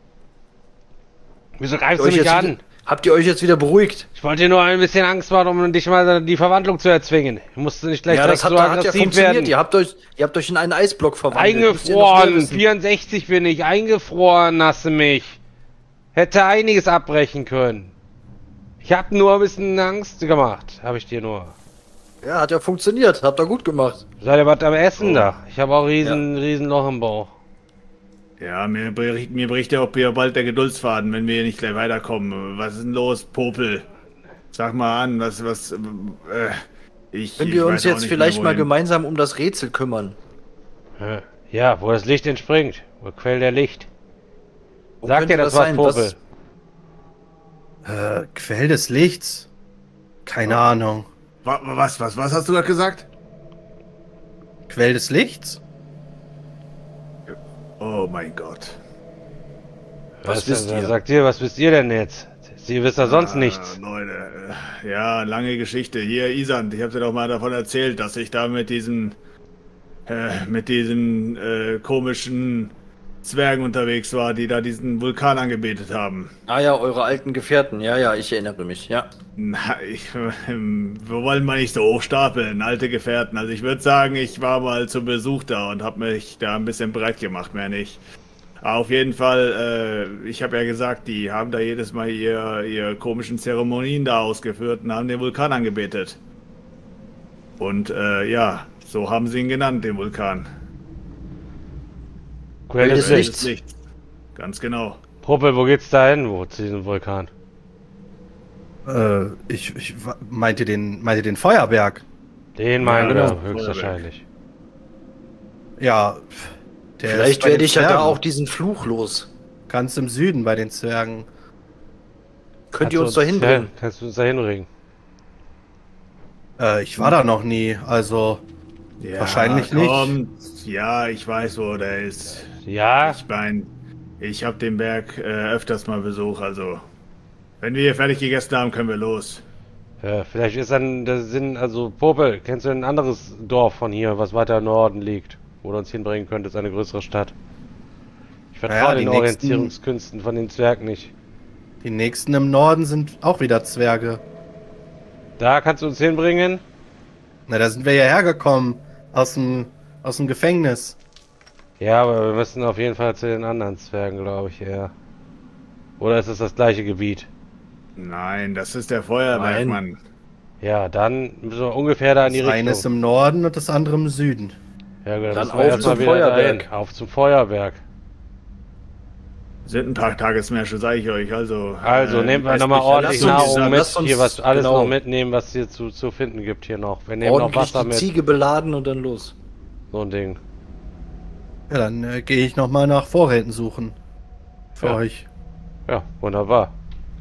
Wieso greifst du Euch mich jetzt an? wieder- Habt ihr euch jetzt wieder beruhigt? Ich wollte dir nur ein bisschen Angst machen, um dich mal die Verwandlung zu erzwingen. Ich musste nicht gleich Ja, direkt das hat, so hat ja aggressiv funktioniert. werden. Ihr habt, euch, ihr habt euch in einen Eisblock verwandelt. Müsst ihr noch mehr Eingefroren, wissen. vierundsechzig bin ich, eingefroren hast du mich. Hätte einiges abbrechen können. Ich hab nur ein bisschen Angst gemacht, habe ich dir nur. Ja, hat ja funktioniert. Habt ihr gut gemacht. Seid ihr was am Essen Oh. da? Ich habe auch riesen, riesen Loch im Bauch. Ja, mir bricht, mir bricht ja auch hier bald der Geduldsfaden, wenn wir hier nicht gleich weiterkommen. Was ist denn los, Popel? Sag mal an, was, was, äh, ich... Wenn ich wir uns weiß auch jetzt nicht vielleicht mehr, mal wohin. gemeinsam um das Rätsel kümmern. Ja, wo das Licht entspringt. Wo quält der Licht? Wo Sag könnte dir das das was, sein? Popel. Was- Äh, Quell des Lichts? Keine Ahnung. Wa- Was, was, was hast du gerade gesagt? Quell des Lichts? Oh mein Gott. Was wisst denn, ihr? Sagt ihr, was wisst ihr denn jetzt? Sie wisst ja sonst Ah, nichts. Leute, äh, ja, lange Geschichte. Hier, Isan, ich habe dir doch mal davon erzählt, dass ich da mit diesen, äh, mit diesen äh, komischen Zwergen unterwegs war, die da diesen Vulkan angebetet haben. Ah ja, eure alten Gefährten. Ja, ja, ich erinnere mich. Ja. Na, ich, ähm, wir wollen mal nicht so hochstapeln, alte Gefährten. Also ich würde sagen, ich war mal zu Besuch da und habe mich da ein bisschen breit gemacht, mehr nicht. Auf jeden Fall, äh, ich habe ja gesagt, die haben da jedes Mal ihr, ihr komischen Zeremonien da ausgeführt und haben den Vulkan angebetet. Und äh, ja, so haben sie ihn genannt, den Vulkan. Quell des Quell des Lichts. Lichts. Ganz genau. Popel, wo geht's da hin, wo, zu diesem Vulkan? Äh, ich, ich wa- meinte den, meinte den Feuerberg. Den meinen Ja, wir genau. höchstwahrscheinlich. Ja, pf, der ist Vielleicht bei werde den ich ja da Zwergen. auch diesen Fluch los. Ganz im Süden bei den Zwergen. Könnt ihr Kannst uns du da hinbringen? Ja, kannst du uns da hinbringen? Äh, ich war da noch nie, also Ja, wahrscheinlich nicht. kommt. Ja, ich weiß, wo der ist. Ja, Ich mein, ich habe den Berg äh, öfters mal besucht, also wenn wir hier fertig gegessen haben, können wir los. ja, vielleicht ist dann der Sinn, also Popel, kennst du ein anderes Dorf von hier, was weiter im Norden liegt, wo du uns hinbringen könntest, eine größere Stadt? Ich vertraue Naja, den die nächsten- Orientierungskünsten von den Zwergen nicht. Die nächsten im Norden sind auch wieder Zwerge. Da kannst du uns hinbringen? Na, da sind wir ja hergekommen. Aus dem, aus dem Gefängnis. Ja, aber wir müssen auf jeden Fall zu den anderen Zwergen, glaube ich, ja. Oder ist es das gleiche Gebiet? Nein, das ist der Feuerberg, Nein. Mann. Ja, dann müssen wir ungefähr da in die Das eine ist Richtung. im Norden und das andere im Süden. Ja, gut, Dann müssen wir auf erstmal zum wieder Feuerberg. dahin. Auf zum Feuerberg. Sind ein paar Tagesmärsche, sage ich euch. Also, Also äh, nehmen wir weiß nochmal nicht, ordentlich lasst uns- Nahrung mit. lasst uns- Hier was alles genau. noch mitnehmen, was hier zu, zu finden gibt hier noch. Wir nehmen noch Ordentlich Wasser die mit. Ziege beladen und dann los. So ein Ding. Ja, dann äh, gehe ich nochmal nach Vorräten suchen. Für Ja. euch. Ja, wunderbar.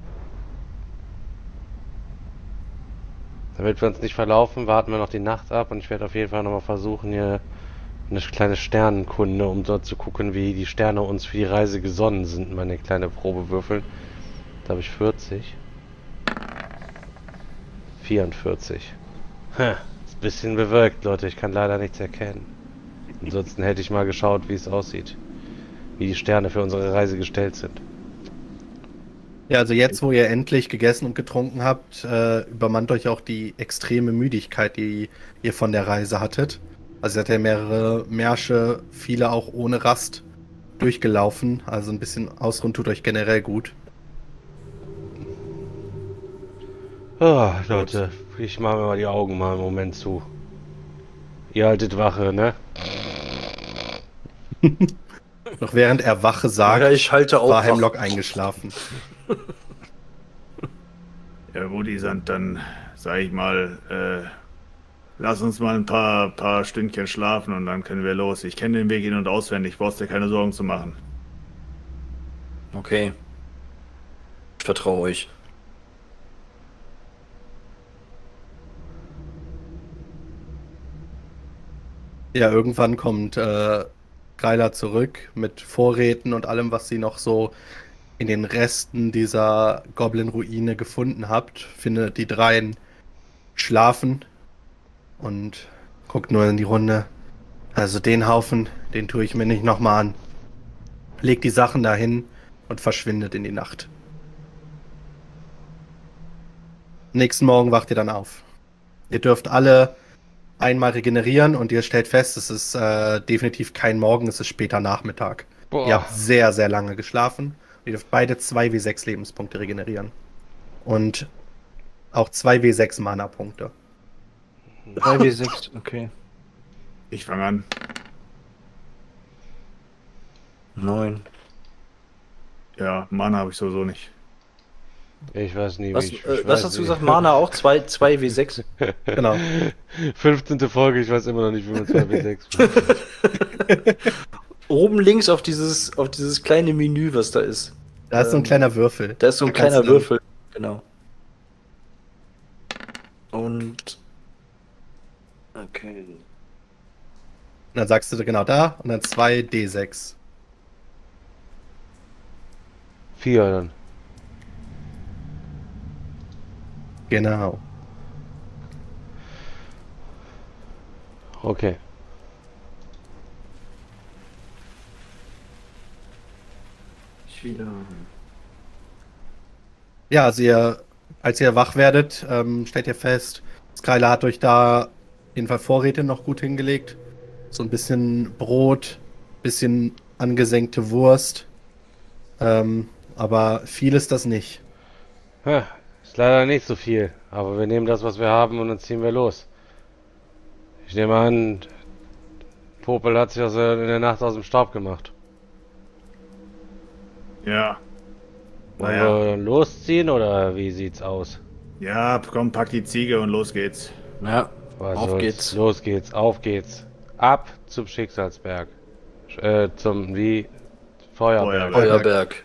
Damit wir uns nicht verlaufen, warten wir noch die Nacht ab und ich werde auf jeden Fall nochmal versuchen, hier eine kleine Sternenkunde, um dort zu gucken, wie die Sterne uns für die Reise gesonnen sind, meine kleine Probe würfeln. Da habe ich vierzig. vierundvierzig. Hm, ist ein bisschen bewölkt, Leute, ich kann leider nichts erkennen. Ansonsten hätte ich mal geschaut, wie es aussieht. Wie die Sterne für unsere Reise gestellt sind. Ja, also jetzt, wo ihr endlich gegessen und getrunken habt, äh, übermannt euch auch die extreme Müdigkeit, die ihr von der Reise hattet. Also ihr hattet ja mehrere Märsche, viele auch ohne Rast durchgelaufen. Also ein bisschen ausruhen tut euch generell gut. Oh, Leute, ich mache mir mal die Augen mal einen Moment zu. Ihr haltet Wache, ne? Noch während er Wache sagt, Ja, ich halte auch war Wache. Hemlock eingeschlafen. Ja gut, Isand, dann sag ich mal, äh, lass uns mal ein paar, paar Stündchen schlafen und dann können wir los. Ich kenne den Weg in- und auswendig, brauchst dir keine Sorgen zu machen. Okay. Ich vertraue euch. Ja, irgendwann kommt äh, Greiler zurück mit Vorräten und allem, was sie noch so in den Resten dieser Goblin-Ruine gefunden habt. Findet die dreien schlafen und guckt nur in die Runde. Also den Haufen, den tue ich mir nicht nochmal an. Legt die Sachen dahin und verschwindet in die Nacht. Nächsten Morgen wacht ihr dann auf. Ihr dürft alle einmal regenerieren und ihr stellt fest, es ist äh, definitiv kein Morgen, es ist später Nachmittag. Boah. Ihr habt sehr, sehr lange geschlafen. Ihr dürft beide zwei W sechs Lebenspunkte regenerieren. Und auch zwei W sechs Mana-Punkte. drei W sechs, okay. Ich fange an. neun. Ja, Mana habe ich sowieso nicht. Ich weiß nie, Was, wie ich, äh, ich was weiß hast du nie. gesagt? Mana auch? zwei W sechs? Genau. fünfzehnte Folge, ich weiß immer noch nicht, wie man zwei W sechs Oben links auf dieses, auf dieses kleine Menü, was da ist. Da ist so ein Ähm, kleiner Würfel. Da ist so ein Da kannst kleiner du dann- Würfel. Genau. Und. Okay. Und dann sagst du genau da und dann zwei D sechs. Vier dann. Genau. Okay. Ich wieder. Ja, also ihr, als ihr wach werdet, ähm, stellt ihr fest, Skylar hat euch da auf jeden Fall Vorräte noch gut hingelegt. So ein bisschen Brot, bisschen angesenkte Wurst. Ähm, aber viel ist das nicht. Ha, ist leider nicht so viel, aber wir nehmen das, was wir haben und dann ziehen wir los. Ich nehme an, Popel hat sich also in der Nacht aus dem Staub gemacht. Ja. Wollen Naja. wir dann losziehen oder wie sieht's aus? Ja, komm, pack die Ziege und los geht's. Ja, Was auf soll's? geht's. Los geht's, auf geht's. Ab zum Schicksalsberg. Sch- Äh, zum, wie? Feuerberg. Feuerberg. Feuerberg.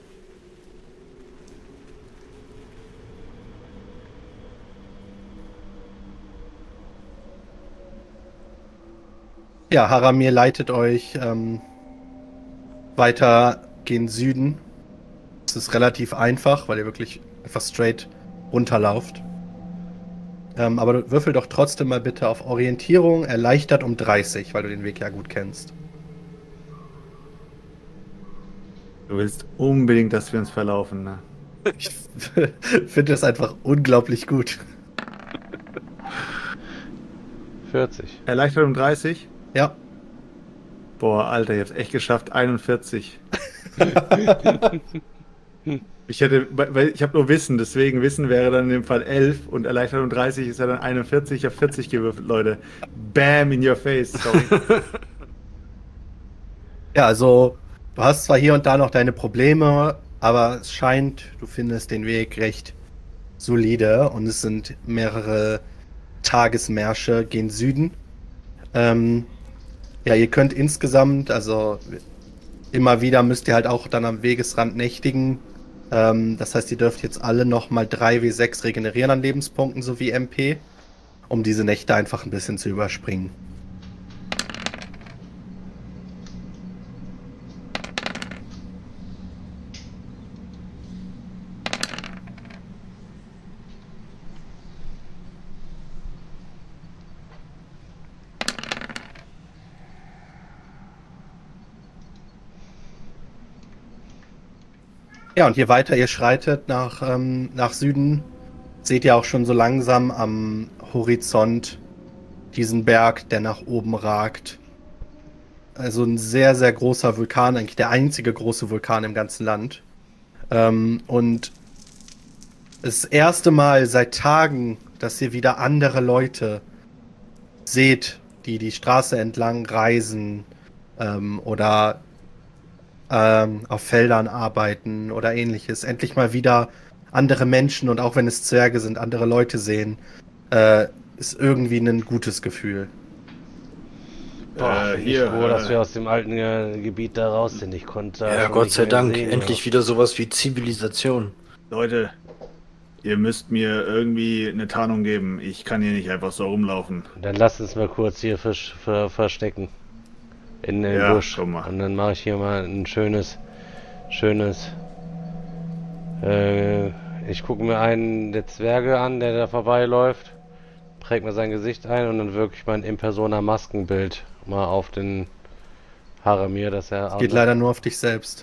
Ja, Haramir leitet euch ähm, weiter gen Süden. Es ist relativ einfach, weil ihr wirklich einfach straight runterlauft. Ähm, aber du würfel doch trotzdem mal bitte auf Orientierung, erleichtert um dreißig, weil du den Weg ja gut kennst. Du willst unbedingt, dass wir uns verlaufen, ne? Ich finde das einfach unglaublich gut. vierzig. Erleichtert um dreißig? Ja, Boah, Alter, ich hab's echt geschafft. einundvierzig. Ich hätte, weil ich habe nur Wissen, deswegen Wissen wäre dann in dem Fall elf und erleichtert um dreißig ist ja dann einundvierzig. Ich habe vierzig gewürfelt, Leute. Bam in your face, sorry. ja, also du hast zwar hier und da noch deine Probleme, aber es scheint, du findest den Weg recht solide und es sind mehrere Tagesmärsche gen Süden. Ähm, ja, ihr könnt insgesamt, also immer wieder müsst ihr halt auch dann am Wegesrand nächtigen. Ähm, das heißt, ihr dürft jetzt alle nochmal drei W sechs regenerieren an Lebenspunkten sowie M P, um diese Nächte einfach ein bisschen zu überspringen. Ja, und je weiter ihr schreitet nach, ähm, nach Süden, seht ihr auch schon so langsam am Horizont diesen Berg, der nach oben ragt. Also ein sehr, sehr großer Vulkan, eigentlich der einzige große Vulkan im ganzen Land. Ähm, und das erste Mal seit Tagen, dass ihr wieder andere Leute seht, die die Straße entlang reisen ähm, oder ähm, auf Feldern arbeiten oder ähnliches. Endlich mal wieder andere Menschen und auch wenn es Zwerge sind, andere Leute sehen, äh, ist irgendwie ein gutes Gefühl. Boah, Äh, bin hier, ich froh, dass äh, wir aus dem alten äh, Gebiet da raus sind. Ich konnte da Ja, schon Gott nicht sei mehr Dank, sehen, endlich wieder sowas wie Zivilisation. Leute, ihr müsst mir irgendwie eine Tarnung geben. Ich kann hier nicht einfach so rumlaufen. ja. Dann lass uns mal kurz hier versch- ver verstecken. In den Ja, Busch. komm mal. Und dann mache ich hier mal ein schönes, schönes. Äh, ich gucke mir einen der Zwerge an, der da vorbeiläuft. Präg mir sein Gesicht ein und dann wirke ich mein In-Persona-Maskenbild mal auf den Haramir, dass er Geht leider nur auf dich selbst.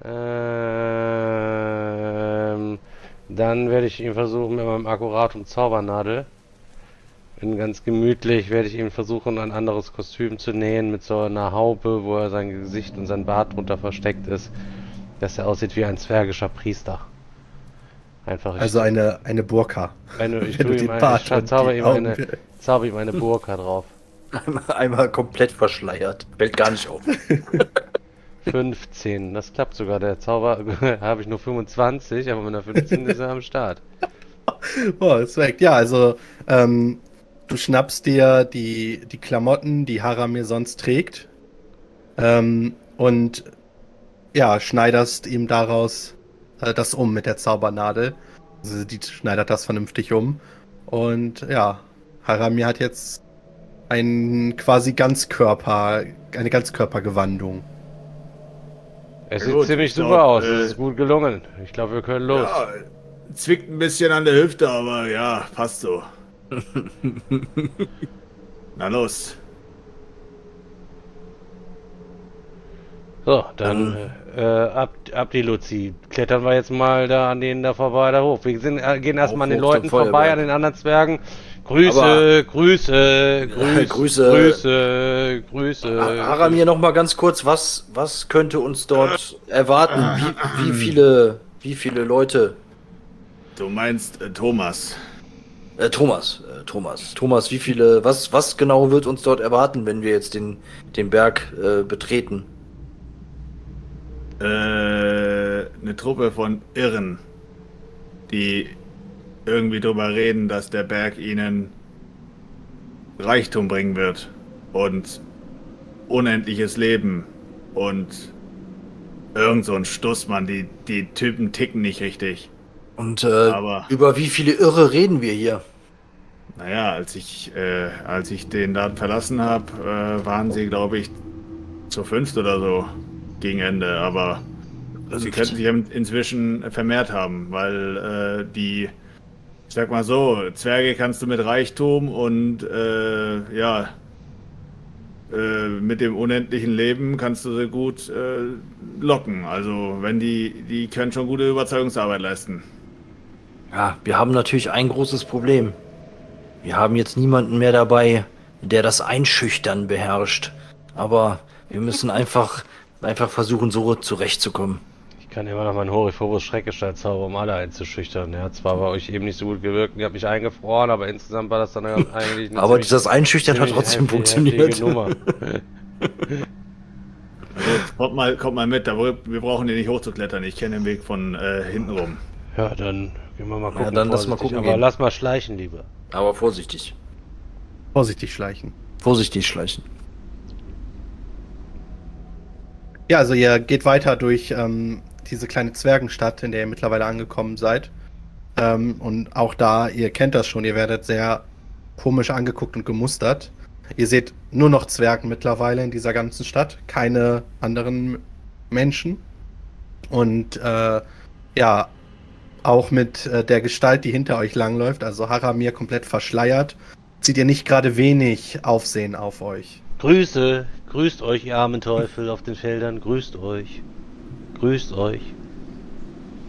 Ähm, dann werde ich ihn versuchen mit meinem Akkuratum Zaubernadel. In ganz gemütlich werde ich ihm versuchen, ein anderes Kostüm zu nähen mit so einer Haube, wo er sein Gesicht und sein Bart drunter versteckt ist, dass er aussieht wie ein zwergischer Priester. Einfach. Ich, Also eine, eine Burka. eine, ich wenn tue du ihm den ein, Bart ich und zauber die ihm eine, Augen- zauber ihm eine Burka drauf. Einmal, einmal komplett verschleiert. Fällt gar nicht auf. fünfzehn, das klappt sogar. Der Zauber habe ich nur fünfundzwanzig, aber mit einer fünfzehn ist er am Start. Oh, ist weg. Ja, also ähm, du schnappst dir die, die Klamotten, die Haramir sonst trägt, ähm, und ja, schneiderst ihm daraus äh, das um mit der Zaubernadel. Also die schneidert das vernünftig um. Und ja, Haramir hat jetzt ein quasi Ganzkörper, eine Ganzkörpergewandung. Es Ja, sieht gut, ziemlich ich super glaub, aus, äh, es ist gut gelungen. Ich glaube, wir können los. Ja, zwickt ein bisschen an der Hüfte, aber ja, passt so. Na los. So, dann äh, ab, ab die Luzi. Klettern wir jetzt mal da an denen da vorbei, da hoch. Wir sind, äh, gehen erstmal an den Auf hoch Leuten zum vorbei, Feuerberg. an den anderen Zwergen. Grüße, Aber- Grüße, Grüße, Grüße. Grüße, Grüße. Haramir, noch mal ganz kurz, was, was könnte uns dort erwarten? Wie, wie viele, wie viele Leute? Du meinst äh, Thomas. Äh, Thomas, äh, Thomas, Thomas, wie viele, was, was genau wird uns dort erwarten, wenn wir jetzt den, den Berg äh, betreten? Äh, eine Truppe von Irren, die irgendwie drüber reden, dass der Berg ihnen Reichtum bringen wird und unendliches Leben und irgend so ein Stussmann. Die, die Typen ticken nicht richtig. Und äh, Aber- über wie viele Irre reden wir hier? Naja, als ich, äh, als ich den Laden verlassen habe, äh, waren sie, glaube ich, zu fünft oder so gegen Ende. Aber sie könnten sich in- inzwischen vermehrt haben, weil äh, die, ich sag mal so, Zwerge kannst du mit Reichtum und äh, ja, äh, mit dem unendlichen Leben kannst du sie gut äh, locken. Also wenn die, die können schon gute Überzeugungsarbeit leisten. Ja, wir haben natürlich ein großes Problem. Wir haben jetzt niemanden mehr dabei, der das Einschüchtern beherrscht. Aber wir müssen einfach, einfach versuchen, so zurechtzukommen. Ich kann immer noch meinen Horiphobos Schreckgestalt zaubern, um alle einzuschüchtern. Der hat zwar bei euch eben nicht so gut gewirkt, ihr habt mich eingefroren, aber insgesamt war das dann eigentlich eine Aber ziemlich- das Einschüchtern hat ziemlich trotzdem heftige- funktioniert. heftige Nummer. Also, kommt mal, kommt mal mit, aber wir brauchen hier nicht hochzuklettern. Ich kenne den Weg von äh, hinten rum. Ja, dann gehen wir mal gucken. dann lass mal vorsichtig. gucken Aber gehen. lass mal schleichen lieber. Aber vorsichtig. Vorsichtig schleichen. Vorsichtig schleichen. Ja, also ihr geht weiter durch ähm, diese kleine Zwergenstadt, in der ihr mittlerweile angekommen seid. Ähm, und auch da, ihr kennt das schon, ihr werdet sehr komisch angeguckt und gemustert. Ihr seht nur noch Zwergen mittlerweile in dieser ganzen Stadt, keine anderen Menschen. Und äh, ja, auch mit äh, der Gestalt, die hinter euch langläuft, also Haramir komplett verschleiert, zieht ihr nicht gerade wenig Aufsehen auf euch. Grüße, grüßt euch, ihr armen Teufel auf den Feldern, grüßt euch. Grüßt euch.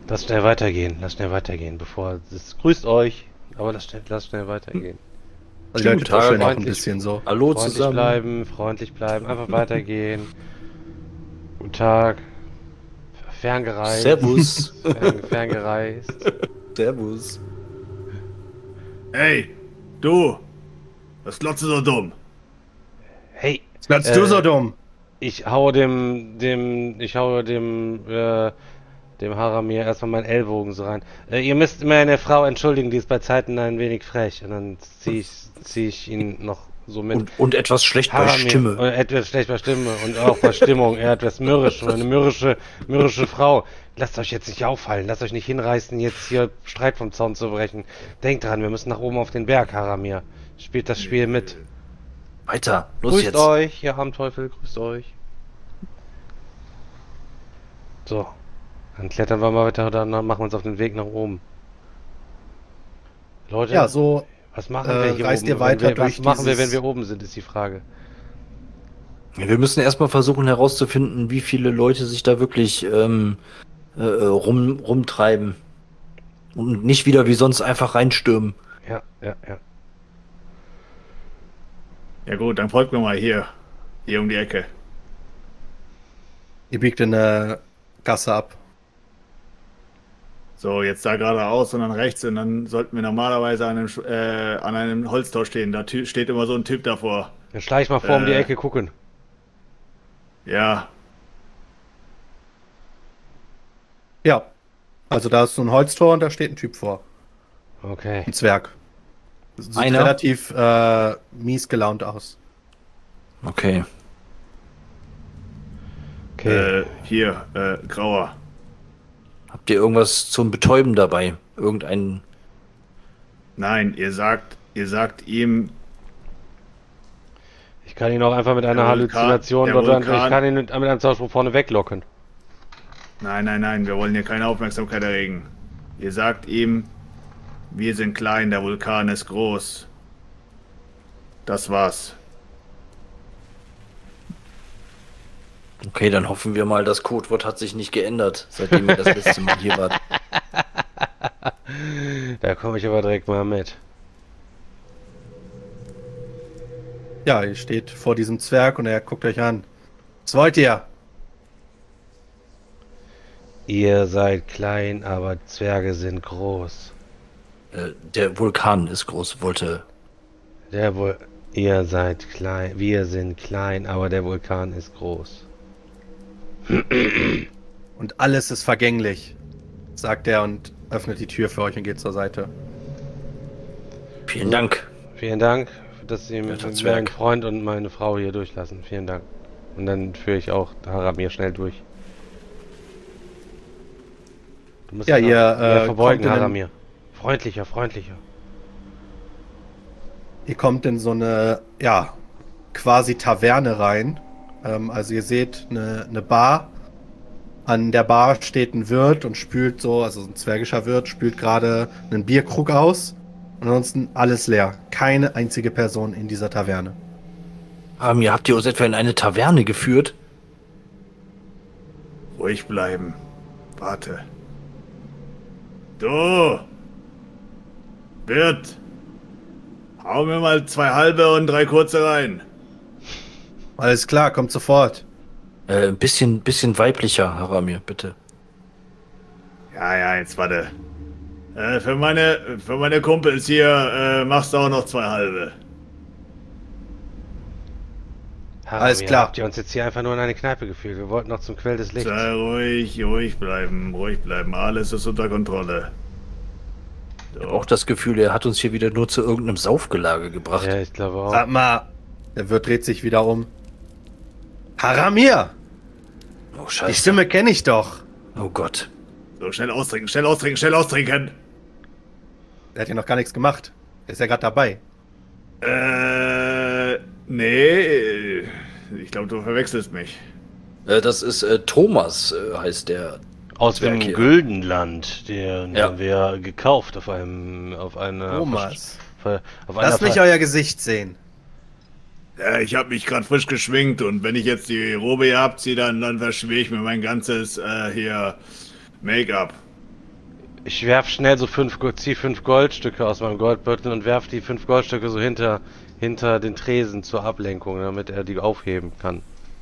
Lass schnell weitergehen, lass schnell weitergehen, bevor es grüßt euch, aber lass schnell, lass schnell weitergehen. Also die Leute Guten Tag, tuscheln auch ein freundlich. bisschen so. Hallo Freundlich zusammen. bleiben, freundlich bleiben, einfach weitergehen. Guten Tag. Ferngereist. Servus. Fern, ferngereist. Servus. Hey, du! Was glotzt du so dumm? Hey, Glotzt Äh, du so dumm? ich hau dem, dem, ich hau dem, äh, dem Haramir erstmal meinen Ellbogen so rein. Äh, ihr müsst meine Frau entschuldigen, die ist bei Zeiten ein wenig frech. Und dann zieh ich, zieh ich ihn noch so mit. Und, und etwas schlecht bei Haramir, Stimme. äh, etwas schlecht bei Stimme und auch bei Stimmung. Er hat etwas mürrisch und eine mürrische, mürrische Frau. Lasst euch jetzt nicht auffallen, lasst euch nicht hinreißen, jetzt hier Streit vom Zaun zu brechen. Denkt dran, wir müssen nach oben auf den Berg, Haramir. Spielt das Spiel mit. Weiter, los Grüßt jetzt. euch, ihr Abendteufel, grüßt euch. So, dann klettern wir mal weiter, dann machen wir uns auf den Weg nach oben. Leute, Ja, so was machen äh, wir hier reist oben? ihr weiter wenn wir, was durch machen wir, wenn dieses- wir oben sind, ist die Frage. Ja, wir müssen erstmal versuchen herauszufinden, wie viele Leute sich da wirklich ähm, äh, rum, rumtreiben. Und nicht wieder wie sonst einfach reinstürmen. Ja, ja, ja. Ja gut, dann folgt mir mal hier. Hier um die Ecke. Ihr biegt in eine Gasse ab. So, jetzt da geradeaus und dann rechts und dann sollten wir normalerweise an einem, Sch- äh, an einem Holztor stehen. Da tü- steht immer so ein Typ davor. Dann schleich ich mal vor um die Äh. Ecke gucken. Ja, Ja. Also da ist so ein Holztor und da steht ein Typ vor. Okay. Ein Zwerg. Sieht Einer? relativ äh, mies gelaunt aus. Okay. Okay. äh, hier, äh, Grauer. Habt ihr irgendwas zum Betäuben dabei? Irgendein. Nein, ihr sagt, ihr sagt ihm, Ich kann ihn auch einfach mit einer der Vulkan- Halluzination der dort an, ich Vulkan- kann ihn mit einem Zauberspruch vorne weglocken. nein, nein, nein, wir wollen hier keine Aufmerksamkeit erregen. Ihr sagt ihm, wir sind klein, der Vulkan ist groß. Das war's. Okay, dann hoffen wir mal, das Codewort hat sich nicht geändert, seitdem ihr das letzte Mal hier wart. Da komme ich aber direkt mal mit. Ja, ihr steht vor diesem Zwerg und er guckt euch an. Was wollt ihr? Ihr seid klein, aber Zwerge sind groß. Äh, der Vulkan ist groß, wollte. Der Vul Ihr seid klein, wir sind klein, aber der Vulkan ist groß. Und alles ist vergänglich, sagt er und öffnet die Tür für euch und geht zur Seite. Vielen Dank. Vielen Dank, dass Sie Werter meinen Zwerg. Freund und meine Frau hier durchlassen. Vielen Dank. Und dann führe ich auch Haramir schnell durch. Du musst Ja, dich noch ihr, mehr äh, verbeugen, kommt in den- Haramir. Freundlicher, freundlicher. Ihr kommt in so eine, ja, quasi Taverne rein. Ähm, also ihr seht eine, eine Bar. An der Bar steht ein Wirt und spült so, also ein zwergischer Wirt, spült gerade einen Bierkrug aus. Und ansonsten alles leer. Keine einzige Person in dieser Taverne. Ähm, ihr habt ihr uns etwa in eine Taverne geführt? Ruhig bleiben. Warte. Du! Wirt! Hau mir mal zwei halbe und drei kurze rein. Alles klar, kommt sofort. Äh, ein bisschen, bisschen weiblicher, Haramir, bitte. Ja, ja, jetzt warte. Äh, für meine, für meine Kumpels hier äh, machst du auch noch zwei halbe. Haramir, Alles klar. Habt ihr uns jetzt hier einfach nur in eine Kneipe geführt? Wir wollten noch zum Quell des Lichts. Sei ruhig, ruhig bleiben, ruhig bleiben. Alles ist unter Kontrolle. Ich habe auch das Gefühl, er hat uns hier wieder nur zu irgendeinem Saufgelage gebracht. Ja, ich glaube auch. Sag mal, der Wirt dreht sich wieder um. Haramir! Oh, Die scheiße. Stimme kenne ich doch. Oh Gott. So, schnell austrinken, schnell austrinken, schnell austrinken. Der hat ja noch gar nichts gemacht. Der ist ja gerade dabei. Äh, nee, ich glaube, du verwechselst mich. Äh, das ist äh, Thomas, äh, heißt der. Aus dem Zwerg hier. Güldenland, den Ja. haben wir gekauft auf einem, auf einer, Thomas. Ver- auf einer Lass mich Ver- euer Gesicht sehen. Ja, ich habe mich gerade frisch geschminkt und wenn ich jetzt die Robe hier abziehe, dann, dann verschmier ich mir mein ganzes äh, hier Make-up. Ich werf schnell so fünf, zieh fünf Goldstücke aus meinem Goldbeutel und werf die fünf Goldstücke so hinter, hinter den Tresen zur Ablenkung, damit er die aufheben kann.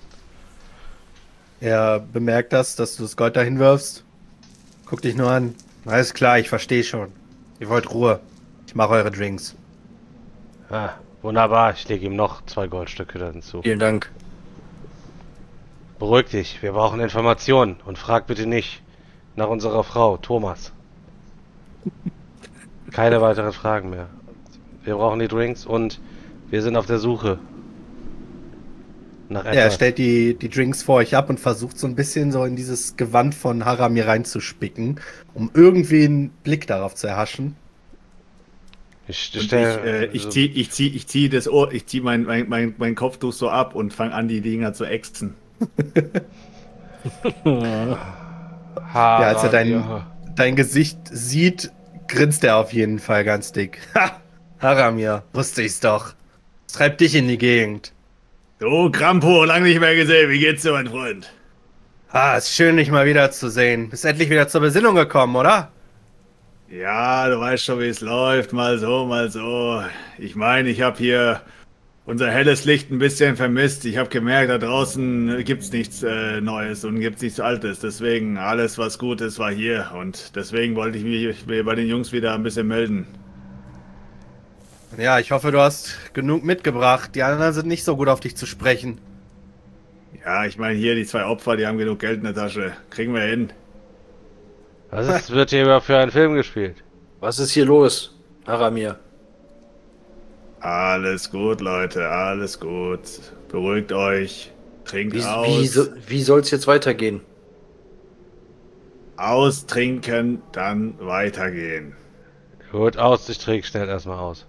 Er bemerkt das, dass du das Gold dahin wirfst. Guck dich nur an. Alles klar, ich verstehe schon. Ihr wollt Ruhe. Ich mache eure Drinks. Ah, wunderbar. Ich lege ihm noch zwei Goldstücke dazu. Vielen Dank. Beruhig dich. Wir brauchen Informationen. Und frag bitte nicht nach unserer Frau, Thomas. Keine weiteren Fragen mehr. Wir brauchen die Drinks und wir sind auf der Suche nach etwas. Ja, er stellt die, die Drinks vor euch ab und versucht so ein bisschen so in dieses Gewand von Haramir reinzuspicken, um irgendwie einen Blick darauf zu erhaschen. Ich, Und stell, ich, äh, ich zieh, ich zieh, ich zieh das Ohr, ich zieh mein, mein, mein, mein Kopftuch so ab und fang an, die Dinger zu ächzen. Ja, als er dein, dein Gesicht sieht, grinst er auf jeden Fall ganz dick. Ha! Haramir, wusste ich's doch. Was treibt dich in die Gegend? Du, Krampo, lang nicht mehr gesehen. Wie geht's dir, mein Freund? Ah, ist schön, dich mal wieder zu sehen. Bist endlich wieder zur Besinnung gekommen, oder? Ja, du weißt schon, wie es läuft. Mal so, mal so. Ich meine, ich habe hier unser helles Licht ein bisschen vermisst. Ich habe gemerkt, da draußen gibt's nichts äh, Neues und gibt's nichts Altes. Deswegen, alles, was gut ist, war hier. Und deswegen wollte ich mich bei den Jungs wieder ein bisschen melden. Ja, ich hoffe, du hast genug mitgebracht. Die anderen sind nicht so gut auf dich zu sprechen. Ja, ich meine, hier die zwei Opfer, die haben genug Geld in der Tasche. Kriegen wir hin. Was ist, wird hier überhaupt für einen Film gespielt? Was ist hier los, Haramir? Alles gut, Leute, alles gut. Beruhigt euch. Trinkt Wie, aus. wie, so, wie soll's jetzt weitergehen? Austrinken, dann weitergehen. Gut, aus, ich trinke schnell erstmal aus.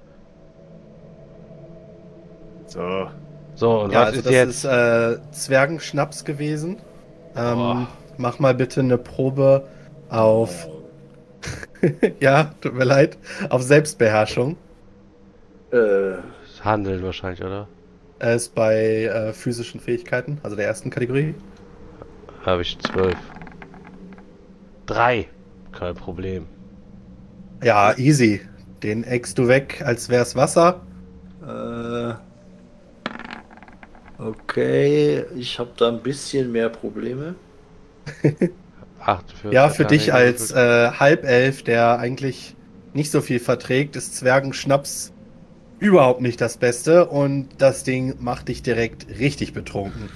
So. So, und Ja, was also ist das jetzt? ist äh, Zwergenschnaps gewesen. Ähm, Boah. mach mal bitte eine Probe auf... ja, tut mir leid. Auf Selbstbeherrschung. Äh, Handeln wahrscheinlich, oder? Er ist bei äh, physischen Fähigkeiten, also der ersten Kategorie. Habe ich zwölf. Drei. Kein Problem. Ja, easy. Den eckst du weg, als wär's Wasser. äh, okay, ich habe da ein bisschen mehr Probleme. achtundvierzig. Ja, für kann dich ich als nicht. äh, Halbelf, der eigentlich nicht so viel verträgt, ist Zwergenschnaps überhaupt nicht das Beste und das Ding macht dich direkt richtig betrunken.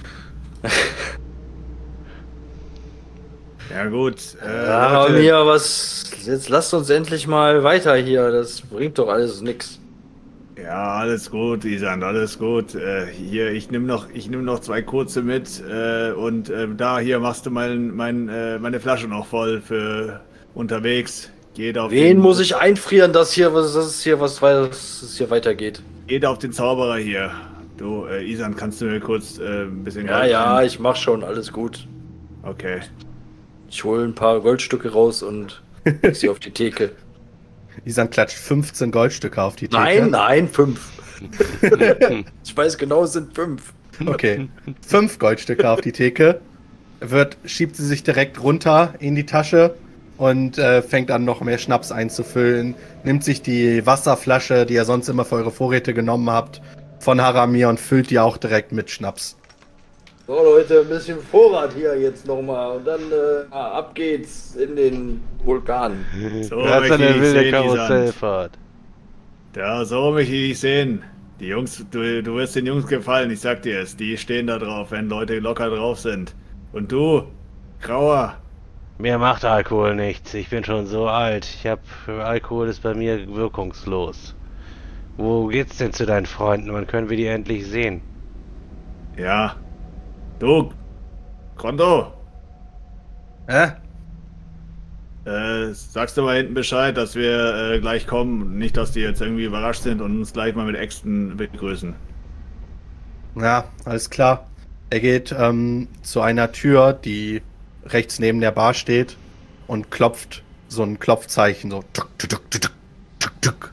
Ja gut. Äh, Leute, Haramir, was? Jetzt lasst uns endlich mal weiter hier. Das bringt doch alles nix. ja, alles gut, Isan, alles gut. Äh, hier, ich nehme noch, ich nehm noch zwei kurze mit äh, und äh, da hier machst du mein, mein, äh, meine Flasche noch voll für unterwegs. Geht auf Wen den, muss ich einfrieren, dass hier was, dass es hier was, was es hier weitergeht? Geht auf den Zauberer hier. Du, äh, Isan, kannst du mir kurz äh, ein bisschen Ja, Gold ja, ein- ich mach schon, alles gut. Okay. Ich hole ein paar Goldstücke raus und leg sie auf die Theke. Isan klatscht fünfzehn Goldstücke auf die Theke. Nein, nein, fünf. Ich weiß genau, es sind fünf. Okay, fünf Goldstücke auf die Theke. Wird, schiebt sie sich direkt runter in die Tasche und äh, fängt an, noch mehr Schnaps einzufüllen. Nimmt sich die Wasserflasche, die ihr sonst immer für eure Vorräte genommen habt, von Haramir und füllt die auch direkt mit Schnaps. So Leute, ein bisschen Vorrat hier jetzt nochmal und dann äh, ab geht's in den Vulkan. So Das ist möchte eine ich wilde sehen, Isan. Karussellfahrt. Ja, so möchte ich dich sehen. Die Jungs, du, du wirst den Jungs gefallen, ich sag dir es. Die stehen da drauf, wenn Leute locker drauf sind. Und du, Grauer, Mir macht Alkohol nichts. Ich bin schon so alt. Ich hab Alkohol ist bei mir wirkungslos. Wo geht's denn zu deinen Freunden? Wann können wir die endlich sehen? ja. Du, Konto, Hä? äh, sagst du mal hinten Bescheid, dass wir äh, gleich kommen. Nicht, dass die jetzt irgendwie überrascht sind und uns gleich mal mit Äxten begrüßen. Ja, alles klar. Er geht ähm, zu einer Tür, die rechts neben der Bar steht und klopft so ein Klopfzeichen, so tuk, tuk, tuk, tuk, tuk, tuk.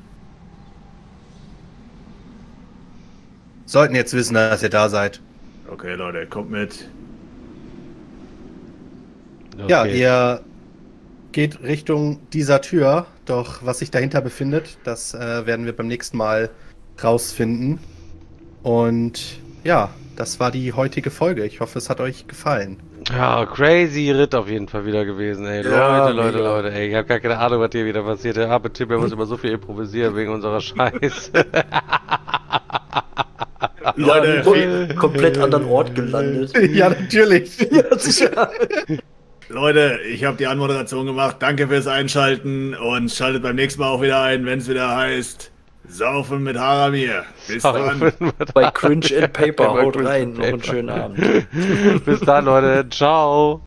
Sollten jetzt wissen, dass ihr da seid. Okay, Leute, kommt mit. Ja, Okay. ihr geht Richtung dieser Tür, doch was sich dahinter befindet, das äh, werden wir beim nächsten Mal rausfinden. Und ja, das war die heutige Folge. Ich hoffe, es hat euch gefallen. Ja, crazy Ritt auf jeden Fall wieder gewesen, ey. Ja, Leute, Leute, mega. Leute, ey. Ich hab gar keine Ahnung, was hier wieder passiert. Der arme Typ, der muss immer so viel improvisieren wegen unserer Scheiße. Leute, Kom komplett anderen Ort gelandet. Ja, natürlich. Ja, sicher. Leute, ich habe die Anmoderation gemacht. Danke fürs Einschalten und schaltet beim nächsten Mal auch wieder ein, wenn es wieder heißt Saufen mit Haramir. Bis dann. Bei Cringe and Paper. Haut rein. Noch einen schönen Abend. Bis dann, Leute. Ciao.